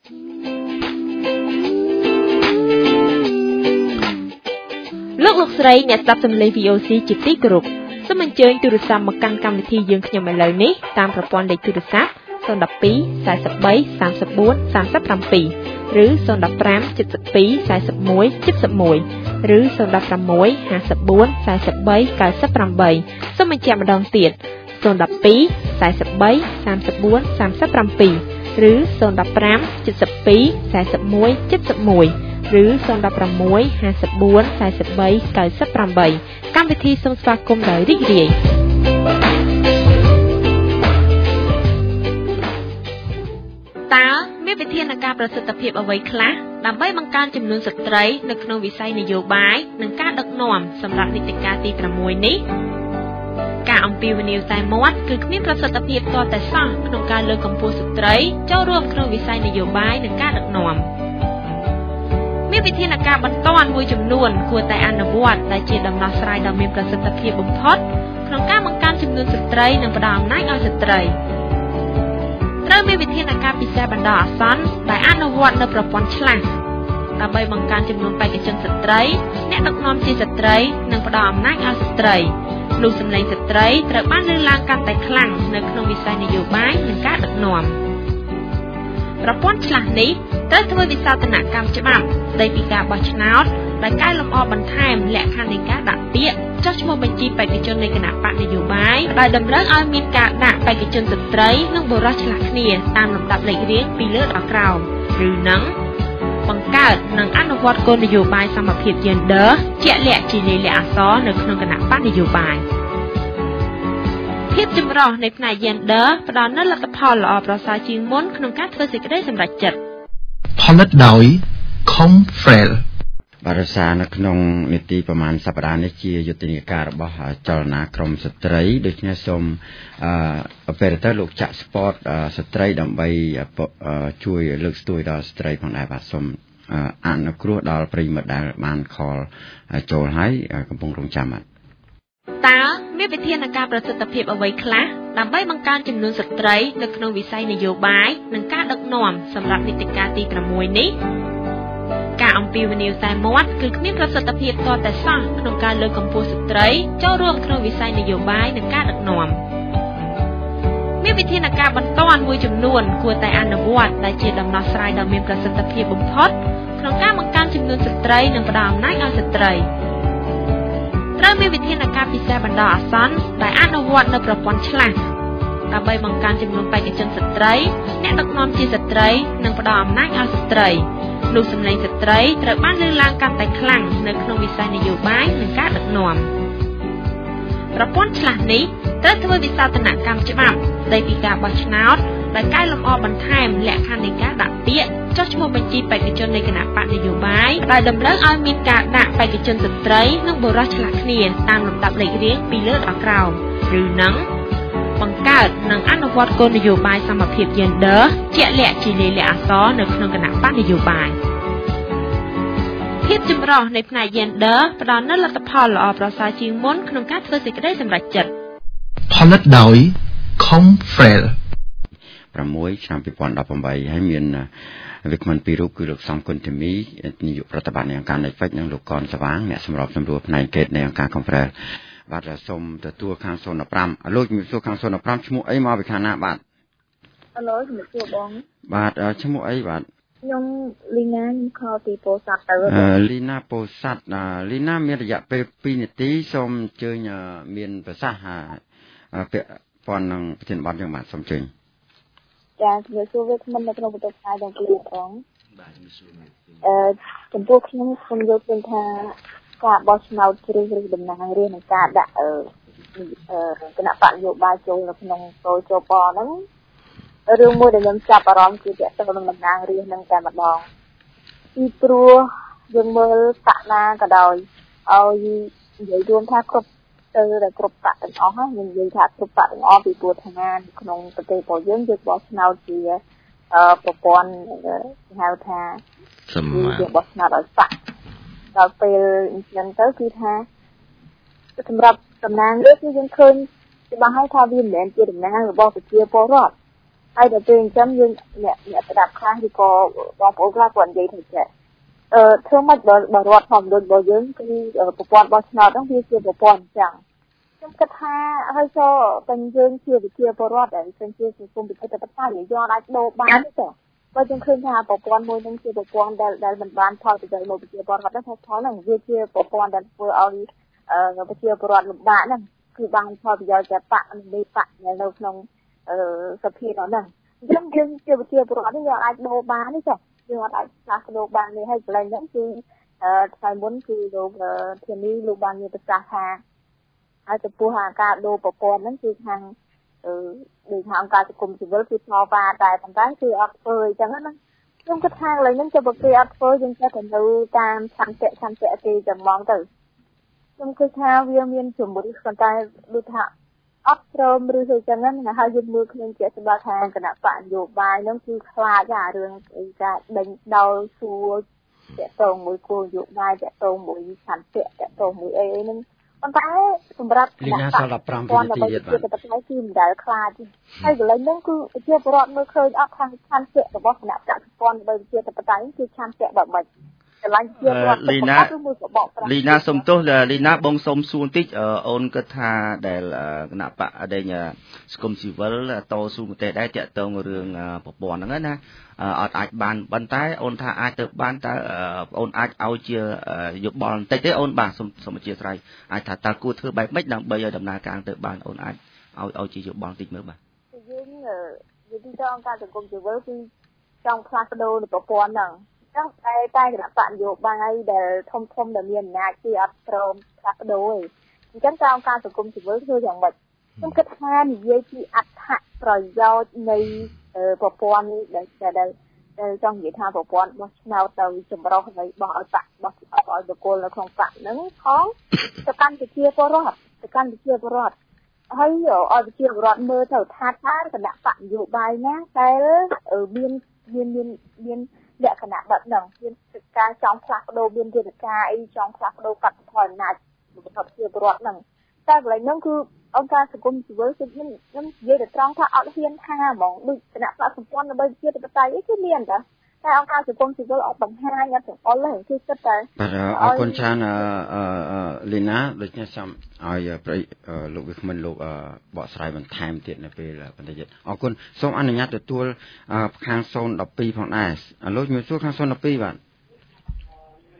លោកលោកស្រីអ្នកស្ដាប់សំឡេង V O C ជាទីគោរពសូមអញ្ជើញទូរស័ព្ទមកកាន់កម្មវិធីយើងខ្ញុំឥឡូវនេះតាមប្រព័ន្ធលេខទូរស័ព្ទzero one two forty-three thirty-four thirty-sevenឬzero one five seventy-two forty-one seventy-oneឬzero one six fifty-four forty-three ninety-eightសូមបញ្ជាក់ម្ដងទៀតzero one two forty-three thirty-four thirty-sevenឬzero one five seventy-two forty-one seventy-oneឬzero one six fifty-four forty-three ninety-eightកម្មវិធីសូមស្វាគមន៍ដោយរីករាយតើមានវិធានការប្រសិទ្ធភាពអ្វីខ្លះដើម្បីបង្កើនចំនួនស្ត្រីនៅក្នុងវិស័យនយោបាយនិងការដឹកនាំសម្រាប់នីតិកាលទីsixនេះការអំពាវនាវតែមាត់គឺគ្មានប្រសិទ្ធភាពទាល់តែសោះក្នុងការលើកកម្ពស់ស្ត្រីចូលរួមក្នុងវិស័យនយោបាយនិងការដឹកនាំមានវិធានការបន្ទាន់មួយចំនួនគួរតែអនុវត្តដែលជាដំណោះស្រាយដ៏មានប្រសិទ្ធភាពបំផុតក្នុងការបង្កើនចំនួនស្ត្រីនិងផ្ដល់អំណាចឲ្យស្ត្រីត្រូវមានវិធានការពិសេសបណ្ដោះអាសន្នដែលអនុវត្តនៅប្រព័ន្ធឆ្លាស់ដើម្បីបង្កើនចំនួនបេក្ខជនស្ត្រីអ្នកដឹកនាំជាស្ត្រីនិងផ្ដល់អំណាចឲ្យស្ត្រីលុះសម្លេងស្ត្រីត្រូវបានលើកឡើងកាន់តែខ្លាំងនៅក្នុងវិស័យនយោបាយនិងការដឹកនាំប្រព័ន្ធឆ្លាស់នេះត្រូវធ្វើវិសោធនកម្មច្បាប់ស្ដីពីការបោះឆ្នោតដែលកែលម្អបន្ថែមលក្ខខណ្ឌនៃការដាក់ពាក្យចុះឈ្មោះបញ្ជីបេក្ខជននៃគណៈបកនយោបាយដែលតម្រូវឲ្យមានការដាក់បេក្ខជនស្ត្រីនិងបុរសឆ្លាស់គ្នាតាមលំដាប់លេខរៀងពីលើដល់ក្រោមឬនឹងបង្កើតនិងអនុវត្តគោលនយោបាយសមភាព Gender ជាក់លាក់ជាលាយលក្ខណ៍អក្សរនៅក្នុងគណៈបកនយោបាយភាពចម្រុះនៃផ្នែក Gender ផ្ដល់នូវលទ្ធផលល្អប្រសើរជាងមុនក្នុងការធ្វើសេចក្តីសម្រេចចិត្តផលិតដោយ Comfrel បាទរសារនៅក្នុងនីតិប្រមាណសប្តាហ៍នេះជាយុទ្ធនាការរបស់ចលនាក្រមស្ត្រីដូច្នេះសូមអឺពេលទៅលោកចាក់ Sport ស្ត្រីដើម្បីជួយលើកស្ទួយដល់ស្ត្រីផងដែរបាទសូមអនុគ្រោះដល់ប្រិយមិត្តដែលបានខលចូលហើយកំពុងរងចាំបាទតើមានវិធានការប្រសិទ្ធភាពអ្វីខ្លះដើម្បីបង្កើនចំនួនស្ត្រីនៅក្នុងវិស័យនយោបាយនិងការដឹកនាំសម្រាប់នីតិកាលទីsixនេះការអំពាវនាវតែមាត់គឺគ្មានប្រសិទ្ធភាពទាល់តែសោះក្នុងការលើកកម្ពស់ស្ត្រីចូលរួមក្នុងវិស័យនយោបាយនិងការដឹកនាំមានវិធានការបន្ទាន់មួយចំនួនគួរតែអនុវត្តដែលជាដំណោះស្រាយដ៏មានប្រសិទ្ធភាពបំផុតក្នុងការបង្កើនចំនួនស្ត្រីនិងផ្ដល់អំណាចឲ្យស្ត្រីត្រូវមានវិធានការពិសេសបណ្ដោះអាសន្នដែលអនុវត្តនៅប្រព័ន្ធឆ្លាស់ដើម្បីបង្កើនចំនួនបេក្ខជនស្ត្រីអ្នកដឹកនាំជាស្ត្រីនិងផ្ដល់អំណាចឲ្យស្ត្រីនោះសម្លេងស្ត្រីត្រូវបានលើកឡើងកាន់តែខ្លាំងនៅក្នុងវិស័យនយោបាយនិងការដឹកនាំប្រព័ន្ធឆ្លាស់នេះត្រូវធ្វើវិសោធនកម្មច្បាប់ស្ដីពីការបោះឆ្នោតដែលកែលម្អបន្ថែមលក្ខខណ្ឌនៃការដាក់ពាក្យចុះឈ្មោះបញ្ជីបេក្ខជននៃគណៈបកនយោបាយដែលតម្រូវឲ្យមានការដាក់បេក្ខជនស្ត្រីនិងបុរសឆ្លាស់គ្នាតាមលំដាប់លេខរៀងពីលើដល់ក្រោមឬនឹងបង្កើតនិងអនុវត្តគោលនយោបាយសមភាព Gender ជាក់លាក់ជាលាយលក្ខណ៍អក្សរនៅក្នុងគណៈបកនយោបាយភាពចម្រុះនៃផ្នែក Gender ផ្ដល់នូវលទ្ធផលល្អប្រសើរជាងមុនក្នុងការធ្វើសេចក្តីសម្រេចចិត្តផលិតដោយ Confrel 6ឆ្នាំពីរពាន់ដប់ប្រាំបីហើយមានវិក្កាមពីររូបគឺលោកសំគុណធីមីនាយកប្រតិបត្តិនៃអង្គការ Netflix និងលោកកនសវាងអ្នកសម្របសម្រួលផ្នែកកេតនៃអង្គការ Confrel បាទសូមទទួលខាងศูนย์ห้าលោកជំរាបសួរខាងศูนย์ห้าឈ្មោះអីមកពីខាងណាបាទអឡូជំរាបសួរបងបាទឈ្មោះអីបាទខ្ញុំលីណាខលពីពោធិ៍សាត់ទៅអឺលីណាពោធិ៍សាត់លីណាមានរយៈពេលពីរនាទីសូមអញ្ជើញមានប្រសាសន៍ពាក់ព័ន្ធនឹងប្រធានបទយើងបាទសូមអញ្ជើញចាជំរាបសួរវាគ្មិននៅក្នុងបន្ទប់ផ្សាយទាំងពីរផងបាទជំរាបសួរអឺចំពោះខ្ញុំខ្ញុំយល់ឃើញថាការបោះឆ្នោតជ្រើសរើសតំណាងរាស្ត្រនិងការដាក់អឺគណៈបកនយោបាយចូលនៅក្នុងកោជបហ្នឹងរឿងមួយដែលខ្ញុំចាប់អារម្មណ៍គឺទាក់ទងនឹងតំណាងរាស្ត្រនឹងតែម្ដងពីព្រោះយើងមើលបកណាក៏ដោយឲ្យនិយាយរួមថាគ្រប់ទៅតែគ្រប់បកទាំងអស់ហ្នឹងយើងនិយាយថាគ្រប់បកទាំងអស់ពីព្រោះថាក្នុងប្រទេសរបស់យើងយើងបោះឆ្នោតជាប្រព័ន្ធគេហៅថាសម្មាយើងបោះឆ្នោតឲ្យបកដល់ពេលអញ្ចឹងទៅគឺថាសម្រាប់តំណាងរាស្ត្រគឺយើងឃើញច្បាស់ហើយថាវាមិនមែនជាតំណាងរបស់ប្រជាពលរដ្ឋហើយដល់ពេលអញ្ចឹងយើងអ្នកអ្នកស្ដាប់ខ្លះឬក៏បងប្អូនខ្លះគាត់និយាយថាចេះអឺធ្វើម៉េចបើបើរដ្ឋធម្មនុញ្ញរបស់យើងគឺប្រព័ន្ធបោះឆ្នោតហ្នឹងវាជាប្រព័ន្ធអញ្ចឹងខ្ញុំគិតថាហើយក៏តែយើងជាប្រជាពលរដ្ឋដែលឃើញជាសង្គមប្រជាធិបតេយ្យយើងអាចដូរបានទេបើយើងឃើញថាប្រព័ន្ធមួយនឹងជាប្រព័ន្ធដែលដែលមិនបានផលប្រយោជន៍មកប្រជាពលរដ្ឋហ្នឹងថាផលហ្នឹងវាជាប្រព័ន្ធដែលធ្វើឲ្យប្រជាពលរដ្ឋលំបាកហ្នឹងគឺបានផលប្រយោជន៍តែបកនៃបកនៅក្នុងអឺសភាហ្នឹងអញ្ចឹងយើងជាប្រជាពលរដ្ឋនេះយើងអាចដូរបានទេចាយើងអាចផ្លាស់ប្ដូរបាននេះហើយកន្លែងហ្នឹងគឺថ្ងៃមុនគឺលោកធានីលោកបានមានប្រសាសន៍ថាហើយចំពោះអាការដូរប្រព័ន្ធហ្នឹងគឺខាងអឺដូចថាអង្គការសង្គមស៊ីវិលគឺស្នើបានតែប៉ុន្តែគឺអត់ធ្វើអញ្ចឹងណាខ្ញុំគិតថាកន្លែងហ្នឹងចុះបើគេអត់ធ្វើយើងចេះតែនៅតាមឆន្ទៈឆន្ទៈគេចាំហ្មងទៅខ្ញុំគិតថាវាមានជំរឿនប៉ុន្តែដូចថាអត់ព្រមឬទៅចឹងហ្នឹងហើយយើងមើលឃើញជាច្បាស់ថាគណៈបកនយោបាយហ្នឹងគឺខ្លាចអារឿងអីការដេញដោលសួរតាក់ទងមួយគោលនយោបាយតាក់ទងមួយឆន្ទៈតាក់ទងមួយអីអីហ្នឹងប៉ុន្តែសម្រាប់លីណាសល់15វិនាទីទៀតបាទគឺតែគឺមិនដែលខ្លាចហើយកន្លែងហ្នឹងគឺប្រជាពលរដ្ឋមើលឃើញអត់ខាងឆន្ទៈរបស់គណៈបកប្រព័ន្ធរបស់ប្រជាធិបតេយ្យគឺឆន្ទៈបែបម៉េចលីណាលីណាសុំទោសលីណាបងសុំសួរបន្តិចអូនគិតថាដែលគណៈបកដែលសង្គមស៊ីវិលតស៊ូមតិដែរតាក់ទងរឿងប្រព័ន្ធហ្នឹងណាអត់អាចបានប៉ុន្តែអូនថាអាចទៅបានតើអូនអាចឲ្យជាយោបល់បន្តិចទេអូនបាទសូមសូមអធិស្ឋានអាចថាតើគួរធ្វើបែបម៉េចដើម្បីឲ្យដំណើរការទៅបានអូនអាចឲ្យឲ្យជាយោបល់បន្តិចមើលបាទយើងនិយាយពីអង្គការសង្គមស៊ីវិលគឺចង់ផ្លាស់ប្ដូរនៅប្រព័ន្ធហ្នឹងតែតែគណៈបកនយោបាយដែលធំធំដែលមានអំណាចគឺអត់ព្រមផ្លាស់ប្ដូរទេអញ្ចឹងតើអង្គការសង្គមស៊ីវិលធ្វើយ៉ាងម៉េចខ្ញុំគិតថានិយាយពីអត្ថប្រយោជន៍នៃប្រព័ន្ធនេះដែលដែលចង់និយាយថាប្រព័ន្ធបោះឆ្នោតទៅចម្រុះនៃបោះឲ្យបកបោះឲ្យបុគ្គលនៅក្នុងបកហ្នឹងផងទៅកាន់ប្រជាពលរដ្ឋទៅកាន់ប្រជាពលរដ្ឋហើយឲ្យប្រជាពលរដ្ឋមើលទៅថាថាគណៈបកនយោបាយណាតែមានមានមានមានលក្ខណៈបែបហ្នឹងមានការចង់ផ្លាស់ប្ដូរមានយន្តការអីចង់ផ្លាស់ប្ដូរកាត់បន្ថយអំណាចរបស់ប្រជាពលរដ្ឋហ្នឹងតែកន្លែងហ្នឹងគឺអង្គការសង្គមស៊ីវិលគឺខ្ញុំខ្ញុំនិយាយទៅត្រង់ថាអត់ហ៊ានថាហ្មងដូចគណៈបកសម្ព័ន្ធដើម្បីជាបតៃអីគឺមានតែតែអង្គការសង្គមស៊ីវិលអត់បង្ហាញអត់ទាំងអស់ទេគឺគិតតែបាទអរគុណច្រើនលីណាដូចនេះសូមឲ្យលោកវិក្កាមលោកបកស្រាយបន្ថែមទៀតនៅពេលបន្តិចទៀតអរគុណសូមអនុញ្ញាតទទួលខាងศูนย์ដប់ពីរផងដែរលោកជំរាបសួរខាងศูนย์ដប់ពីរបាទ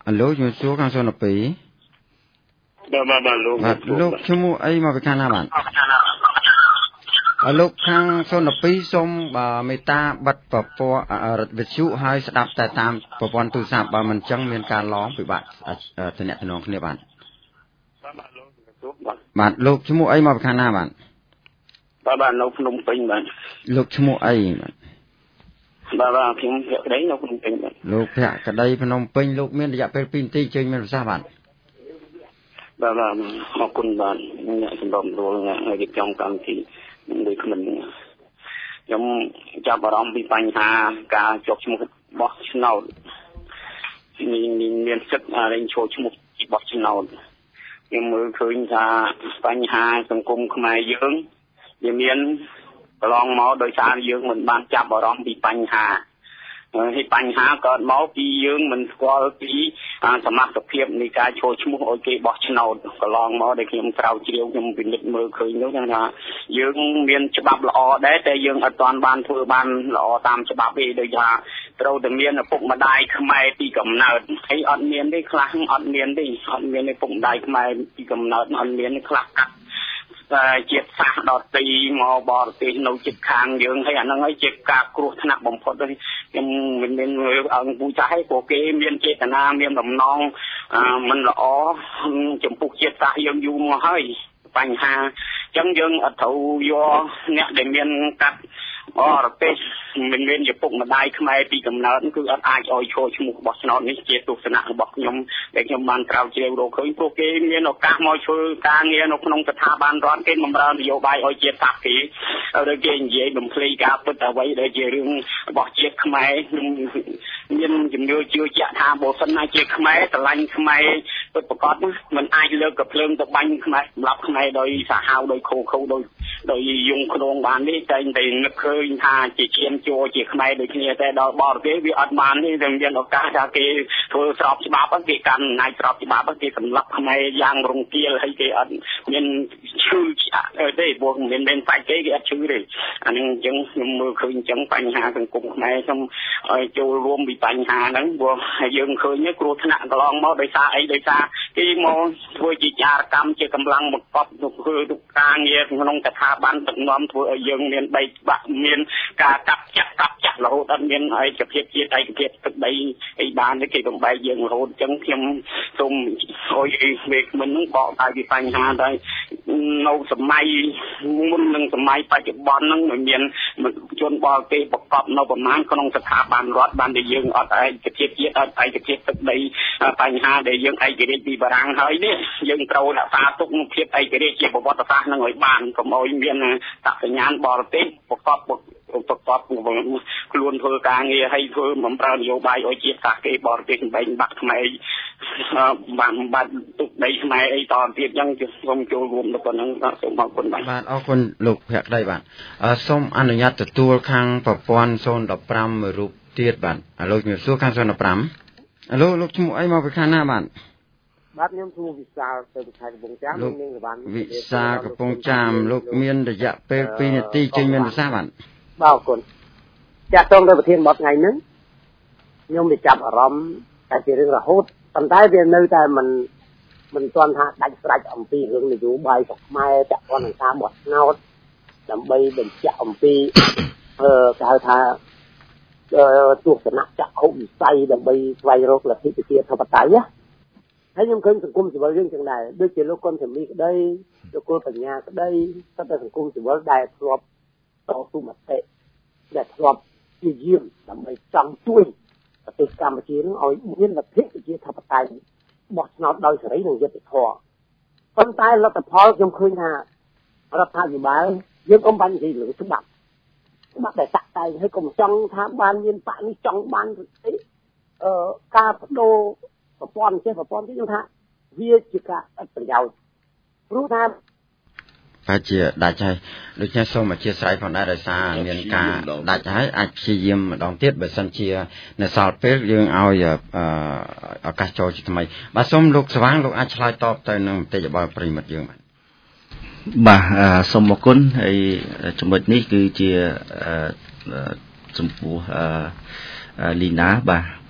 អាឡូជំរាបសួរខាងសូនពីបាទបាទបាទលោកបាទលោកឈ្មោះអីមកពីខាងណាបាទអលោកខាងសូនពីសូមបាទមេត្តាបិទប្រព័ន្ធវិទ្យុហើយស្ដាប់តែតាមប្រព័ន្ធទូរស័ព្ទបើមិនអញ្ចឹងមានការឡងពិបាកតំណែងគ្នាបាទបាទលោកបាទបាទលោកឈ្មោះអីមកពីខាងណាបាទបាទបាទនៅភ្នំពេញបាទលោកឈ្មោះអីបាទបាទបាទខ្ញុំភក្តីនៅភ្នំពេញបាទលោកភក្តីភ្នំពេញលោកមានរយៈពេលពីរនាទីជើញមានប្រសាសន៍បាទបាទបាទអរគុណបាទអ្នកសម្របសម្រួលអ្នករៀបចំកម្មវិធីដូចខ្ញុំខ្ញុំចាប់អារម្មណ៍ពីបញ្ហាការជាប់ឈ្មោះបោះឆ្នោតមានមានសិទ្ធិរែងចូលឈ្មោះបោះឆ្នោតខ្ញុំមើលឃើញថាបញ្ហាសង្គមខ្មែរយើងវាមានកន្លងមកដោយសារយើងមិនបានចាប់អារម្មណ៍ពីបញ្ហាហើយបញ្ហាកើតមកពីយើងមិនស្គាល់ពីសមត្ថភាពនៃការចូលឈ្មោះឲ្យគេបោះឆ្នោតកន្លងមកដែលខ្ញុំស្រាវជ្រាវខ្ញុំពិនិត្យមើលឃើញនោះថាយើងមានច្បាប់ល្អដែរតែយើងអត់ទាន់បានធ្វើបានល្អតាមច្បាប់ទេដូចថាត្រូវតែមានឪពុកម្ដាយខ្មែរពីកំណើតហើយអត់មានទេខ្លះអត់មានទេអត់មានឪពុកម្ដាយខ្មែរពីកំណើតអត់មានខ្លះកាត់ជាតិសាសន៍ដទៃមកបរទេសនៅជិតខាងយើងហើយអាហ្នឹងហើយជាការគ្រោះថ្នាក់បំផុតទេខ្ញុំមិនមានអង្គពូចាស់ឯងព្រោះគេមានចេតនាមានដំណងមិនល្អចំពោះជាតិសាសន៍យើងយូរមកហើយបញ្ហាអញ្ចឹងយើងអត់ត្រូវយកអ្នកដែលមានកាត់អរទេសមិនមានឪពុកម្ដាយខ្មែរពីកំណើតគឺអត់អាចឲ្យចូលឈ្មោះបោះឆ្នោតនេះជាទស្សនៈរបស់ខ្ញុំដែលខ្ញុំបានស្រាវជ្រាវរកឃើញព្រោះគេមានឱកាសមកធ្វើការងារនៅក្នុងស្ថាប័នរដ្ឋគេបម្រើនយោបាយឲ្យជាតិសាសន៍គេឬគេនិយាយបំភ្លៃការពិតអ្វីដែលជារឿងរបស់ជាតិខ្មែរមានជំនឿជឿជាក់ថាបើសិនណាជាខ្មែរស្រឡាញ់ខ្មែរពិតប្រាកដមិនអាចលើកកភ្លើងទៅបាញ់ខ្មែរសម្រាប់ខ្មែរដោយសាហាវដោយខូខូដោយដោយយងខ្នងបាននេះតែតែនឹកឃើញថាជាឈាមជួជាខ្មែរដូចគ្នាតែដល់បរទេសវាអត់បានទេតែមានឱកាសថាគេធ្វើស្របច្បាប់គេកាន់អំណាចស្របច្បាប់គេសម្លាប់ខ្មែរយ៉ាងរង្គាលហើយគេអត់មានឈឺទេព្រោះមិនមែនសាច់គេគេអត់ឈឺទេអានឹងអញ្ចឹងខ្ញុំមើលឃើញអញ្ចឹងបញ្ហាសង្គមខ្មែរខ្ញុំឲ្យចូលរួមពីបញ្ហាហ្នឹងព្រោះយើងឃើញគ្រោះថ្នាក់កន្លងមកដោយសារអីដោយសារគេមកធ្វើជាចារកម្មជាកម្លាំងបង្កប់ធ្វើទុកការងារក្នុងស្ថាប័នដឹកនាំធ្វើឲ្យយើងមានដីច្បាប់មានការកាប់ចាក់កាប់ចាក់រហូតអត់មានឯកភាពជាតិឯកភាពទឹកដីអីបានទេគេបំបែកយើងរហូតអញ្ចឹងខ្ញុំសូមឲ្យមេឃមិននឹងបកតាពីបញ្ហាតែនៅសម័យមុននឹងសម័យបច្ចុប្បន្នហ្នឹងមានជនបរទេសបង្កប់នៅប្រមាណក្នុងស្ថាប័នរដ្ឋបានតែយើងអត់ឯកភាពជាតិអត់ឯកភាពទឹកដីបញ្ហាដែលយើងឯករាជ្យពីបារាំងហើយនេះយើងត្រូវរក្សាទុកនូវភាពឯករាជ្យជាប្រវត្តិសាស្ត្រនឹងឲ្យបានកុំឲ្យមានតសញ្ញាណបរទេសបង្កប់ប្រកបខ្លួនធ្វើការងារឲ្យធ្វើបំរើនយោបាយឲ្យជាតិសាសន៍គេបរទេសបែងបាក់ខ្មែរបានបាត់ទុកដីខ្មែរអីតទៀតអញ្ចឹងសូមចូលរួមទៅប៉ុណ្ណឹងសូមអរគុណបាទបាទអរគុណលោកភក្តីបាទសូមអនុញ្ញាតទទួលខាងប្រព័ន្ធศูนย์หนึ่งห้าមួយរូបទៀតបាទឥឡូវជំរាបសួរខាងศูนย์หนึ่งห้าឥឡូវលោកឈ្មោះអីមកពីខាងណាបាទបាទខ្ញុំឈ្មោះវិសាលទៅខេត្តកំពង់ចាមនាងសវណ្ណវិសាលកំពង់ចាមលោកមានរយៈពេលពីរនាទីចេញមានប្រសាសន៍បាទបាទអរគុណចាក់តងទៅប្រធានបទថ្ងៃនេះខ្ញុំវាចាប់អារម្មណ៍តែជារឿងរហូតប៉ុន្តែវានៅតែមិនមិនទាន់ថាដាច់ស្រេចអំពីរឿងនយោបាយរបស់ខ្មែរចាក់ព័ន្ធនឹងការបោះឆ្នោតដើម្បីបញ្ជាក់អំពីអឺគេហៅថាទស្សនៈចក្ខុវិស័យដើម្បីស្វែងរកលទ្ធិប្រជាធិបតេយ្យណាហើយខ្ញុំឃើញសង្គមស៊ីវិលយើងចឹងដែរដូចជាលោកកុនសមីក្តីលោកគោលបញ្ញាក្តីស្ទើរតែសង្គមស៊ីវិលដែលធ្លាប់តស៊ូមតិដែលធ្លាប់ជាយាមដើម្បីចង់ជួយប្រទេសកម្ពុជានឹងឲ្យមានលទ្ធិប្រជាធិបតេយ្យបោះឆ្នោតដោយសេរីនិងយុត្តិធម៌ប៉ុន្តែលទ្ធផលខ្ញុំឃើញថារដ្ឋាភិបាលយើងអមបាននិយាយលើច្បាប់ច្បាប់ដែលតាក់តែងឲ្យកុំចង់ថាបានមានបកនេះចង់បានអីអឺការបដូរប្រព័ន្ធចេះប្រព័ន្ធនេះខ្ញុំថាវាជាការអត់ប្រយោជន៍ព្រោះថាតែជាដាច់ហើយដូច្នេះសូមអធិស្ឋានផងដែរដោយសារមានការដាច់ហើយអាចព្យាយាមម្ដងទៀតបើសិនជានៅសល់ពេលយើងឲ្យឱកាសចូលជាថ្មីបាទសូមលោកស្វាងលោកអាចឆ្លើយតបទៅនឹងមតិយោបល់ប្រិមិត្តយើងបាទបាទសូមអរគុណហើយចំណុចនេះគឺជាចំពោះលីណាបាទ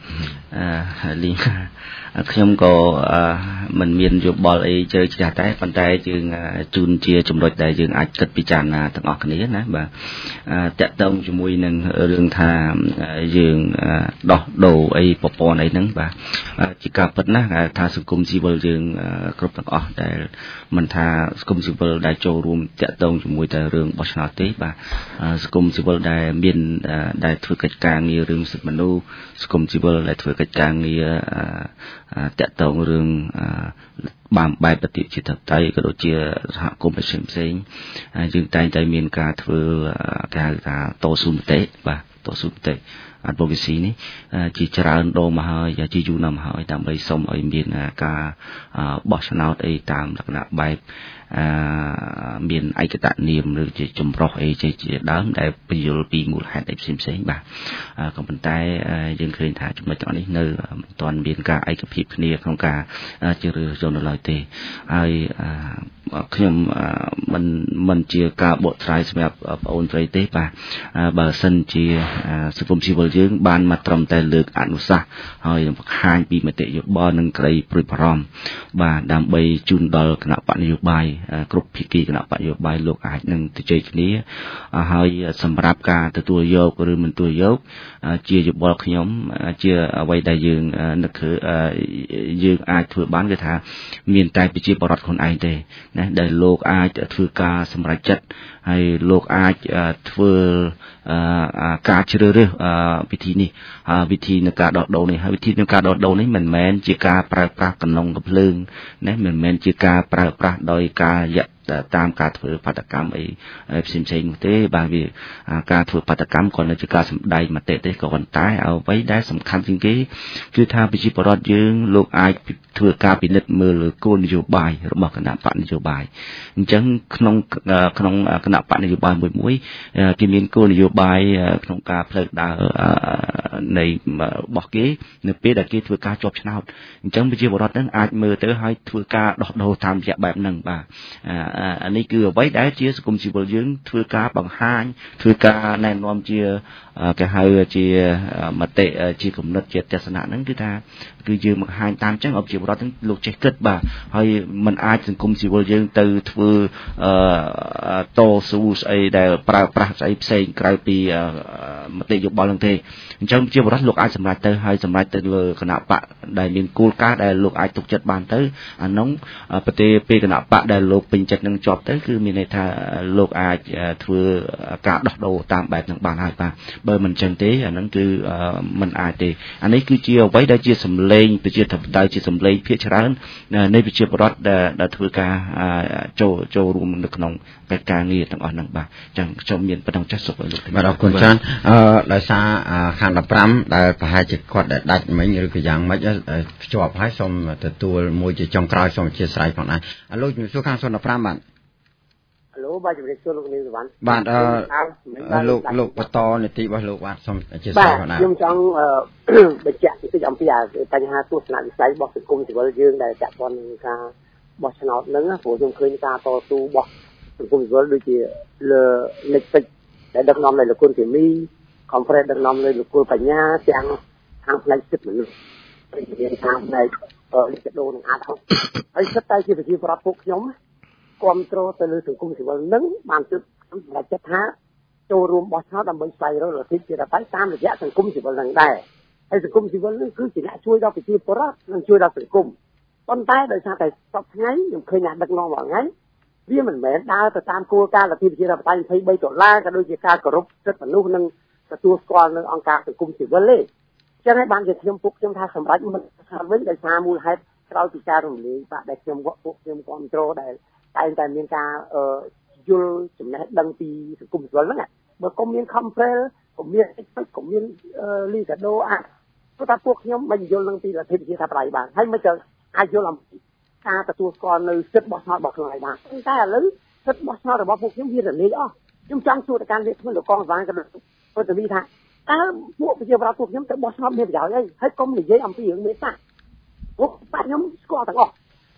អឺលីខ្ញុំក៏មិនមានយោបល់អីជ្រៅជ្រះតែប៉ុន្តែយើងជូនជាចំណុចដែលយើងអាចគិតពិចារណាទាំងអស់គ្នាណាបាទតាក់ទងជាមួយនឹងរឿងថាយើងដោះដូរអីប្រព័ន្ធអីហ្នឹងបាទជាការពិតណាស់ថាសង្គមស៊ីវិលយើងគ្រប់ទាំងអស់ដែលមិនថាសង្គមស៊ីវិលដែលចូលរួមតាក់ទងជាមួយតែរឿងបោះឆ្នោតទេបាទសង្គមស៊ីវិលដែលមានដែលធ្វើកិច្ចការងាររឿងសិទ្ធិមនុស្សសង្គមស៊ីវិលដែលធ្វើកិច្ចការងារតាក់ទងរឿងបានបែបប្រជាធិបតេយ្យក៏ដូចជាសហគមន៍ផ្សេងផ្សេងយើងតែងតែមានការធ្វើគេហៅថាតស៊ូមតិបាទតស៊ូមតិ advocacy នេះជាច្រើនដងមកហើយជាយូរណាស់មកហើយដើម្បីសុំឲ្យមានការបោះឆ្នោតអីតាមលក្ខណៈបែបមានឯកតនាមឬជាចម្រុះអីជាដើមដែលពន្យល់ពីមូលហេតុអីផ្សេងផ្សេងបាទក៏ប៉ុន្តែយើងឃើញថាចំណុចទាំងនេះនៅមិនទាន់មានការឯកភាពគ្នាក្នុងការជ្រើសរើសយកនៅឡើយទេហើយខ្ញុំមិនមិនជាការបកស្រាយសម្រាប់បងអូនស្រីទេបាទបើសិនជាសង្គមស៊ីវិលយើងបានមកត្រឹមតែលើកអនុសាសន៍ហើយបង្ហាញពីមតិយោបល់និងក្តីព្រួយបារម្ភបាទដើម្បីជូនដល់គណៈបកនយោបាយគ្រប់ភាគីគណៈបកនយោបាយលោកអាចនឹងទៅជ័យគ្នាហើយសម្រាប់ការទទួលយកឬមិនទទួលយកជាយោបល់ខ្ញុំជាអ្វីដែលយើងនឹកឃើញយើងអាចធ្វើបានគឺថាមានតែប្រជាពលរដ្ឋខ្លួនឯងទេណាដែលលោកអាចធ្វើការសម្រេចចិត្តហើយលោកអាចធ្វើការជ្រើសរើសវិធីនេះវិធីនៃការដោះដូរនេះហើយវិធីនៃការដោះដូរនេះមិនមែនជាការប្រើប្រាស់កណ្ដុងកំភ្លើងណាមិនមែនជាការប្រើប្រាស់ដោយការយៈតាមការធ្វើបាតកម្មអីផ្សេងផ្សេងទេបាទវាការធ្វើបាតកម្មក៏នៅជាការសម្ដែងមតិទេក៏ប៉ុន្តែអ្វីដែលសំខាន់ជាងគេគឺថាប្រជាពលរដ្ឋយើងលោកអាចធ្វើការពិនិត្យមើលលើគោលនយោបាយរបស់គណៈបកនយោបាយអញ្ចឹងក្នុងក្នុងគណៈបកនយោបាយមួយមួយគេមានគោលនយោបាយក្នុងការផ្លូវដើរនៃរបស់គេនៅពេលដែលគេធ្វើការជាប់ឆ្នោតអញ្ចឹងប្រជាពលរដ្ឋនឹងអាចមើលទៅហើយធ្វើការដោះដូរតាមរយៈបែបហ្នឹងបាទអានេះគឺអ្វីដែលជាសង្គមស៊ីវិលយើងធ្វើការបង្ហាញធ្វើការណែនាំជាគេហៅជាមតិជាគំនិតជាទស្សនៈហ្នឹងគឺថាគឺយើងបង្ហាញតាមចឹងឲ្យប្រជាពលរដ្ឋទាំងលោកចេះគិតបាទហើយมันអាចសង្គមស៊ីវិលយើងទៅធ្វើតស៊ូស្អីដែលប្រើប្រាស់ស្អីផ្សេងក្រៅពីមតិយោបល់ហ្នឹងទេអញ្ចឹងប្រជាពលរដ្ឋលោកអាចសម្រេចទៅហើយសម្រេចទៅលើគណៈបកដែលមានគោលការណ៍ដែលលោកអាចទុកចិត្តបានទៅអានោះប្រទេសពេលគណៈបកដែលលោកពេញចិត្តនឹងជាប់ទៅគឺមានន័យថាលោកអាចធ្វើការដោះដូរតាមបែបហ្នឹងបានហើយបាទបើមិនចឹងទេអាហ្នឹងគឺมันអាចទេអានេះគឺជាអ្វីដែលជាសម្លេងប្រជាធិបតេយ្យជាសម្លេងភាគច្រើននៃប្រជាពលរដ្ឋដែលធ្វើការចូលចូលរួមនៅក្នុងកិច្ចការងារទាំងអស់ហ្នឹងបាទចឹងខ្ញុំមានប៉ុណ្ណឹងចាស់សុខឲ្យលោកបាទអរគុណច្រើនអឺដោយសារខាងដប់ប្រាំដែលប្រហែលជាគាត់ដែលដាច់មិញឬក៏យ៉ាងម៉េចភ្ជាប់ហើយសូមទទួលមួយជាចុងក្រោយសូមអធិស្ឋានផងដែរលោកជំរាបសួរខាងដប់ប្រាំបាទហៅបាទជំរាបសួរលោកនាងសវណ្ណបាទអឺលោកលោកបន្តនីតិរបស់លោកបាទសូមអធិស្ឋានផងដែរខ្ញុំចង់បញ្ជាក់បន្តិចអំពីបញ្ហាទស្សនវិស័យរបស់សង្គមស៊ីវិលយើងដែលចាក់ព័ន្ធនឹងការបោះឆ្នោតហ្នឹងព្រោះខ្ញុំឃើញការតស៊ូរបស់សង្គមស៊ីវិលដូចជាលើលេខពេជ្រដែលដឹកនាំដោយលោកគុណធីមី conference ដឹកនាំដោយលោកគុលបញ្ញាទាំងខាងផ្នែកសិទ្ធិមនុស្សមានខាងផ្នែកលិខិតដូរនឹងអាចហុកហើយសិតតែជាប្រជាពលរដ្ឋពួកខ្ញុំគ្រប់គ្រងទៅលើសង្គមស៊ីវិលនឹងបានទើបខ្ញុំសម្រេចចិត្តថាចូលរួមបោះឆ្នោតដើម្បីស្វែងរកលទ្ធិប្រជាធិបតេយ្យតាមរយៈសង្គមស៊ីវិលនឹងដែរហើយសង្គមស៊ីវិលនឹងគឺជាអ្នកជួយដល់ប្រជាពលរដ្ឋនិងជួយដល់សង្គមប៉ុន្តែដោយសារតែសពថ្ងៃខ្ញុំឃើញអ្នកដឹកនាំមួយថ្ងៃវាមិនមែនដើរទៅតាមគោលការណ៍លទ្ធិប្រជាធិបតេយ្យยี่สิบสามដុល្លារក៏ដូចជាការគោរពសិទ្ធិមនុស្សនិងទទួលស្គាល់នៅអង្គការសង្គមស៊ីវិលទេចឹងហើយបានជាខ្ញុំពួកខ្ញុំថាសម្រាប់មិនថាវិញដោយសារមូលហេតុក្រោយពីការរំលាយបាក់ដែលខ្ញុំពួកខ្ញុំគ្រប់គ្រងដែលតែងតែមានការយល់ចំណេះដឹងពីសង្គមស៊ីវិលហ្នឹងបើកុំមាន complain កុំមានកុំមានលីកាដូអាព្រោះថាពួកខ្ញុំមិនយល់នឹងពីលទ្ធិប្រជាធិបតេយ្យបានហើយមិនទៅអាចយល់អំពីការទទួលស្គាល់នៅសិទ្ធិបោះឆ្នោតរបស់ខ្លួនឯងបានតែឥឡូវសិទ្ធិបោះឆ្នោតរបស់ពួកខ្ញុំវារលាយអស់ខ្ញុំចង់សួរទៅកាន់វាគ្មិនលោកកងស្វាងក៏ព្រោះតែវាថាតើពួកប្រជាពលរដ្ឋពួកខ្ញុំទៅបោះឆ្នោតមានប្រយោជន៍អីហើយកុំនិយាយអំពីរឿងមេសាពួកបាក់ខ្ញុំស្គាល់ទាំងអស់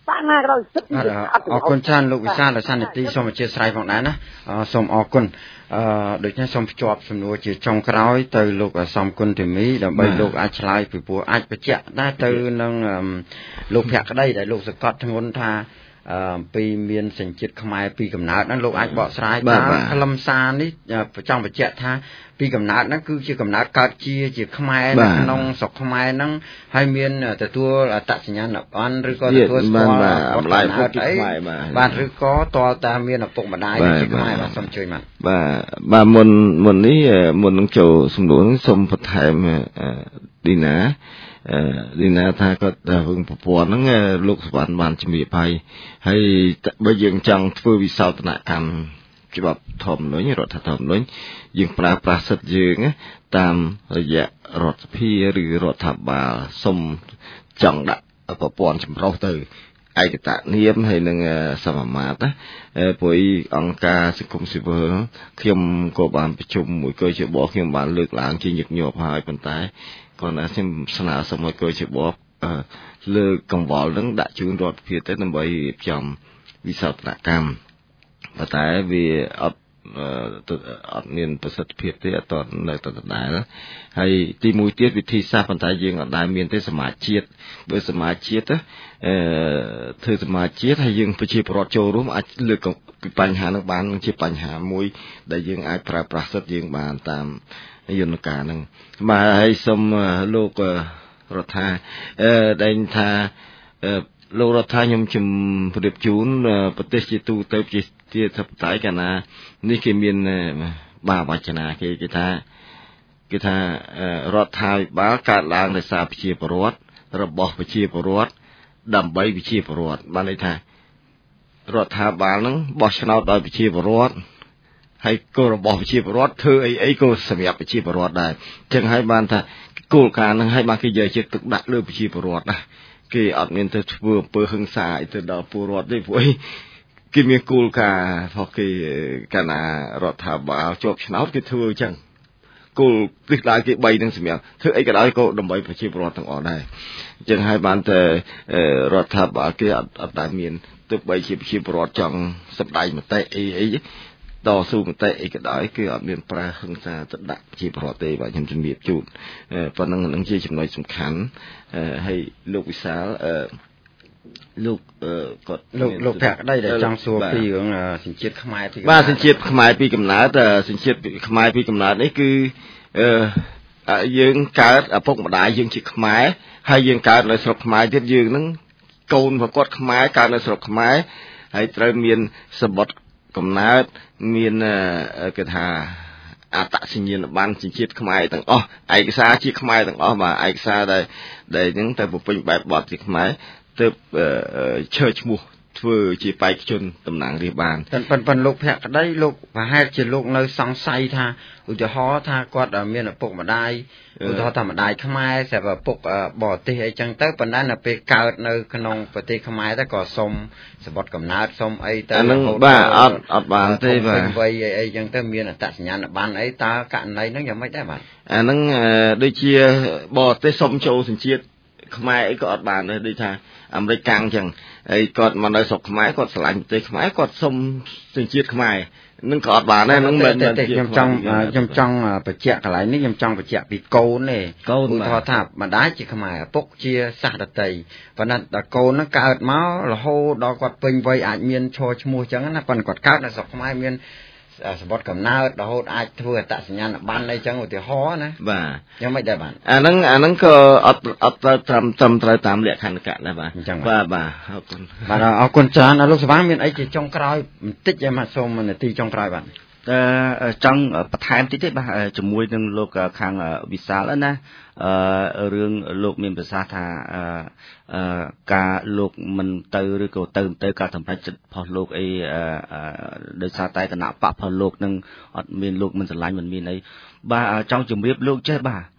សាណាក៏ដោយសិទ្ធិអរគុណច្រើនលោកវិសាលដោយសារនីតិសូមអធិស្ឋានផងដែរណាសូមអរគុណអឺដូច្នេះសូមភ្ជាប់សំណួរជាចុងក្រោយទៅលោកសំគុណធីមីដើម្បីលោកអាចឆ្លើយពីព្រោះអាចបញ្ជាក់ដែរទៅនឹងលោកភក្តីដែលលោកសកត់ធ្ងន់ថាពីមានសញ្ជាតិខ្មែរពីកំណើតហ្នឹងលោកអាចបកស្រាយថាខ្លឹមសារនេះចង់បញ្ជាក់ថាពីកំណើតហ្នឹងគឺជាកំណើតកើតជាជាខ្មែរនៅក្នុងស្រុកខ្មែរហ្នឹងហើយមានទទួលអត្តសញ្ញាណប័ណ្ណឬក៏ទទួលស្គាល់អំណាចពុទ្ធអីបាទឬក៏តលតាមានឪពុកម្ដាយជាខ្មែរបាទសូមជួយមកបាទបាទមុនមុននេះមុននឹងចូលសំណួរសូមបន្ថែមឌីណាអឺឌីណាថាគាត់វឹងប្រព័ន្ធហ្នឹងលោកសវណ្ណបានជំរាបហើយហើយបើយើងចង់ធ្វើវិសោធនកម្មច្បាប់ធម្មនុញ្ញរដ្ឋធម្មនុញ្ញយើងប្រើប្រាស់សិទ្ធិយើងតាមរយៈរដ្ឋសភាឬរដ្ឋាភិបាលសុំចង់ដាក់ប្រព័ន្ធចម្រុះទៅឯកតនាមហើយនឹងសមាមាត្រណាព្រោះអង្គការសង្គមស៊ីវិលខ្ញុំក៏បានប្រជុំមួយកោជបខ្ញុំបានលើកឡើងជាញឹកញាប់ហើយប៉ុន្តែគាត់ថាខ្ញុំស្នើសុំឲ្យកោជបលើកកង្វល់នឹងដាក់ជូនរដ្ឋាភិបាលទៅដើម្បីរៀបចំវិសោធនកម្មប៉ុន្តែវាអត់អត់មានប្រសិទ្ធភាពទេអត់នៅតែដដែលហើយទីមួយទៀតវិធីសាស្ត្រប៉ុន្តែយើងអត់ដែលមានទេសមាជជាតិបើសមាជជាតិអឺធ្វើសមាជជាតិហើយយើងប្រជាពលរដ្ឋចូលរួមអាចលើកពីបញ្ហានឹងបានជាបញ្ហាមួយដែលយើងអាចប្រើប្រាស់សិទ្ធិយើងបានតាមយន្តការហ្នឹងបាទហើយសូមលោករដ្ឋាអឺដែលថាលោករដ្ឋាខ្ញុំជំរាបជូនប្រទេសជាទូទៅជាជាធិបតេយ្យកាលណានេះគេមានបាវចនាគេគេថាគេថារដ្ឋាភិបាលកើតឡើងដោយសារប្រជាពលរដ្ឋរបស់ប្រជាពលរដ្ឋដើម្បីប្រជាពលរដ្ឋបានន័យថារដ្ឋាភិបាលហ្នឹងបោះឆ្នោតដោយប្រជាពលរដ្ឋហើយគោលរបស់ប្រជាពលរដ្ឋធ្វើអីអីក៏សម្រាប់ប្រជាពលរដ្ឋដែរអញ្ចឹងហើយបានថាគោលការណ៍ហ្នឹងហើយបានគេយកចិត្តទុកដាក់លើប្រជាពលរដ្ឋណាគេអត់មានទៅធ្វើអំពើហិង្សាអីទៅដល់ពលរដ្ឋទេព្រោះគេមានគោលការណ៍របស់គេកាលណារដ្ឋាភិបាលជាប់ឆ្នោតគេធ្វើអញ្ចឹងគោលទិសដៅគេបីនឹងសម្រាប់ធ្វើអីក៏ដោយក៏ដើម្បីប្រជាពលរដ្ឋទាំងអស់ដែរអញ្ចឹងហើយបានតែរដ្ឋាភិបាលគេអត់អត់តែមានទោះបីជាប្រជាពលរដ្ឋចង់សម្ដែងមតិអីអីតស៊ូមតិអីក៏ដោយគឺអត់មានប្រើហិង្សាទៅដាក់ប្រជាពលរដ្ឋទេបាទខ្ញុំជំរាបជូនប៉ុណ្ណឹងនឹងជាចំណុចសំខាន់ហើយលោកវិសាលលោកគាត់លោកលោកភក្តីដែលចង់សួរពីរឿងសញ្ជាតិខ្មែរពីបាទសញ្ជាតិខ្មែរពីកំណើតសញ្ជាតិខ្មែរពីកំណើតនេះគឺអឺយើងកើតឪពុកម្ដាយយើងជាខ្មែរហើយយើងកើតនៅស្រុកខ្មែរទៀតយើងនឹងកូនប្រកបខ្មែរកើតនៅស្រុកខ្មែរហើយត្រូវមានសម្បត្តិកំណើតមានគេថាអត្តសញ្ញាណប័ណ្ណសញ្ជាតិខ្មែរទាំងអស់ឯកសារជាខ្មែរទាំងអស់បាទឯកសារដែលដែលហ្នឹងទៅបំពេញបែបបទជាខ្មែរទើបឈើឈ្មោះធ្វើជាបេក្ខជនតំណាងរាស្ត្របានប៉ុន្តែលោកភក្តីលោកប្រហែលជាលោកនៅសង្ស័យថាឧទាហរណ៍ថាគាត់មានឪពុកម្ដាយឧទាហរណ៍ថាម្ដាយខ្មែរសម្រាប់ឪពុកបរទេសអីចឹងទៅប៉ុន្តែនៅពេលកើតនៅក្នុងប្រទេសខ្មែរទៅក៏សុំសម្បត្តិកំណើតសុំអីទៅហ្នឹងបាទអត់អត់បានទេបាទវ័យអីចឹងទៅមានអត្តសញ្ញាណប័ណ្ណអីតើករណីហ្នឹងយ៉ាងម៉េចដែរបាទអាហ្នឹងដូចជាបរទេសសុំចូលសញ្ជាតិខ្មែរអីក៏អត់បានដែរដូចថាអាមេរិកកាំងអញ្ចឹងហើយគាត់មកនៅស្រុកខ្មែរគាត់ឆ្លាញ់ប្រទេសខ្មែរគាត់សុំសញ្ជាតិខ្មែរនឹងក៏អត់បានដែរនឹងមិនមែនខ្ញុំចង់ខ្ញុំចង់បញ្ជាក់កន្លែងនេះខ្ញុំចង់បញ្ជាក់ពីកូនទេកូនឧទាហរណ៍ថាម្ដាយជាខ្មែរឪពុកជាសាសដតីប៉ុន្តែដល់កូនហ្នឹងកើតមករហូតដល់គាត់ពេញវ័យអាចមានឈរឈ្មោះអញ្ចឹងណាប៉ុន្តែគាត់កើតនៅស្រុកខ្មែរមានសម្បត្តិកំណើតរហូតអាចធ្វើអត្តសញ្ញាណប័ណ្ណអីចឹងឧទាហរណ៍ណាបាទយ៉ាងម៉េចដែរបាទអាហ្នឹងអាហ្នឹងក៏អត់អត់ត្រូវត្រឹមត្រឹមត្រូវតាមលក្ខខណ្ឌកៈដែរបាទអញ្ចឹងបាទបាទអរគុណបាទអរគុណច្រើនលោកសវណ្ណមានអីជាចុងក្រោយបន្តិចឯមកសូមនាទីចុងក្រោយបាទអឺចង់បន្ថែមតិចទេបាទជាមួយនឹងលោកខាងវិសាលណាអឺរឿងលោកមានប្រសាសន៍ថាអឺការលោកមិនទៅឬក៏ទៅទៅការសម្រេចចិត្តរបស់លោកអីដោយសារតែគណៈបករបស់លោកនឹងអត់មានលោកមិនស្រឡាញ់មិនមានអីបាទចង់ជម្រាបលោកចេះបាទ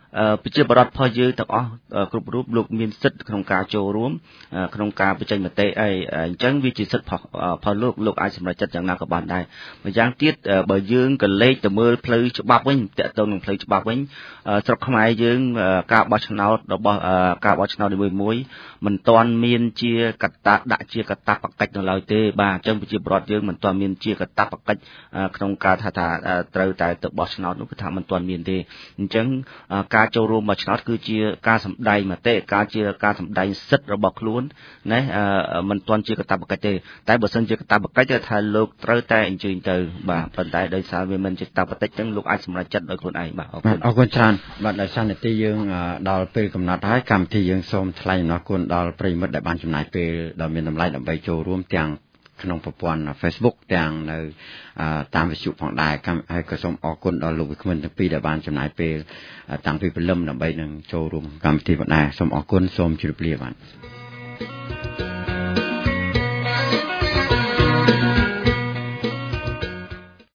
ប្រជាពលរដ្ឋផងយើងទាំងអស់គ្រប់រូបលោកមានសិទ្ធិក្នុងការចូលរួមក្នុងការបញ្ចេញមតិអីអញ្ចឹងវាជាសិទ្ធិផងលោកលោកអាចសម្រេចចិត្តយ៉ាងណាក៏បានដែរម្យ៉ាងទៀតបើយើងក៏លេខទៅមើលផ្លូវច្បាប់វិញតកតងនឹងផ្លូវច្បាប់វិញស្រុកខ្មែរយើងការបោះឆ្នោតរបស់ការបោះឆ្នោតនីមួយៗមិនទាន់មានជាកត្តាដាក់ជាកត្តាបកិច្ចនៅឡើយទេបាទអញ្ចឹងប្រជាពលរដ្ឋយើងមិនទាន់មានជាកត្តាបកិច្ចក្នុងការថាថាត្រូវតែទៅបោះឆ្នោតនោះគឺថាមិនទាន់មានទេអញ្ចឹងការចូលរួមបោះឆ្នោតគឺជាការសម្ដែងមតិការជាការសម្ដែងសិទ្ធិរបស់ខ្លួនណាមិនទាន់ជាកត្តាបកិច្ចទេតែបើសិនជាកត្តាបកិច្ចថាលោកត្រូវតែអញ្ជើញទៅបាទប៉ុន្តែដោយសារវាមិនជាកត្តាបកិច្ចចឹងលោកអាចសម្រេចចិត្តដោយខ្លួនឯងបាទអរគុណអរគុណច្រើនបាទដោយសារនីតិយើងដល់ពេលកំណត់ហើយកម្មវិធីយើងសូមថ្លែងអំណរគុណដល់ប្រិយមិត្តដែលបានចំណាយពេលដ៏មានតម្លៃដើម្បីចូលរួមទាំងក្នុងប្រព័ន្ធ Facebook ទាំងនៅតាមវិទ្យុផងដែរហើយក៏សូមអរគុណដល់លោកវិក្កាមទាំងពីរដែលបានចំណាយពេលតាំងពីព្រលឹមដើម្បីនឹងចូលរួមកម្មវិធីផងដែរសូមអរគុណសូមជម្រាបលាបាទ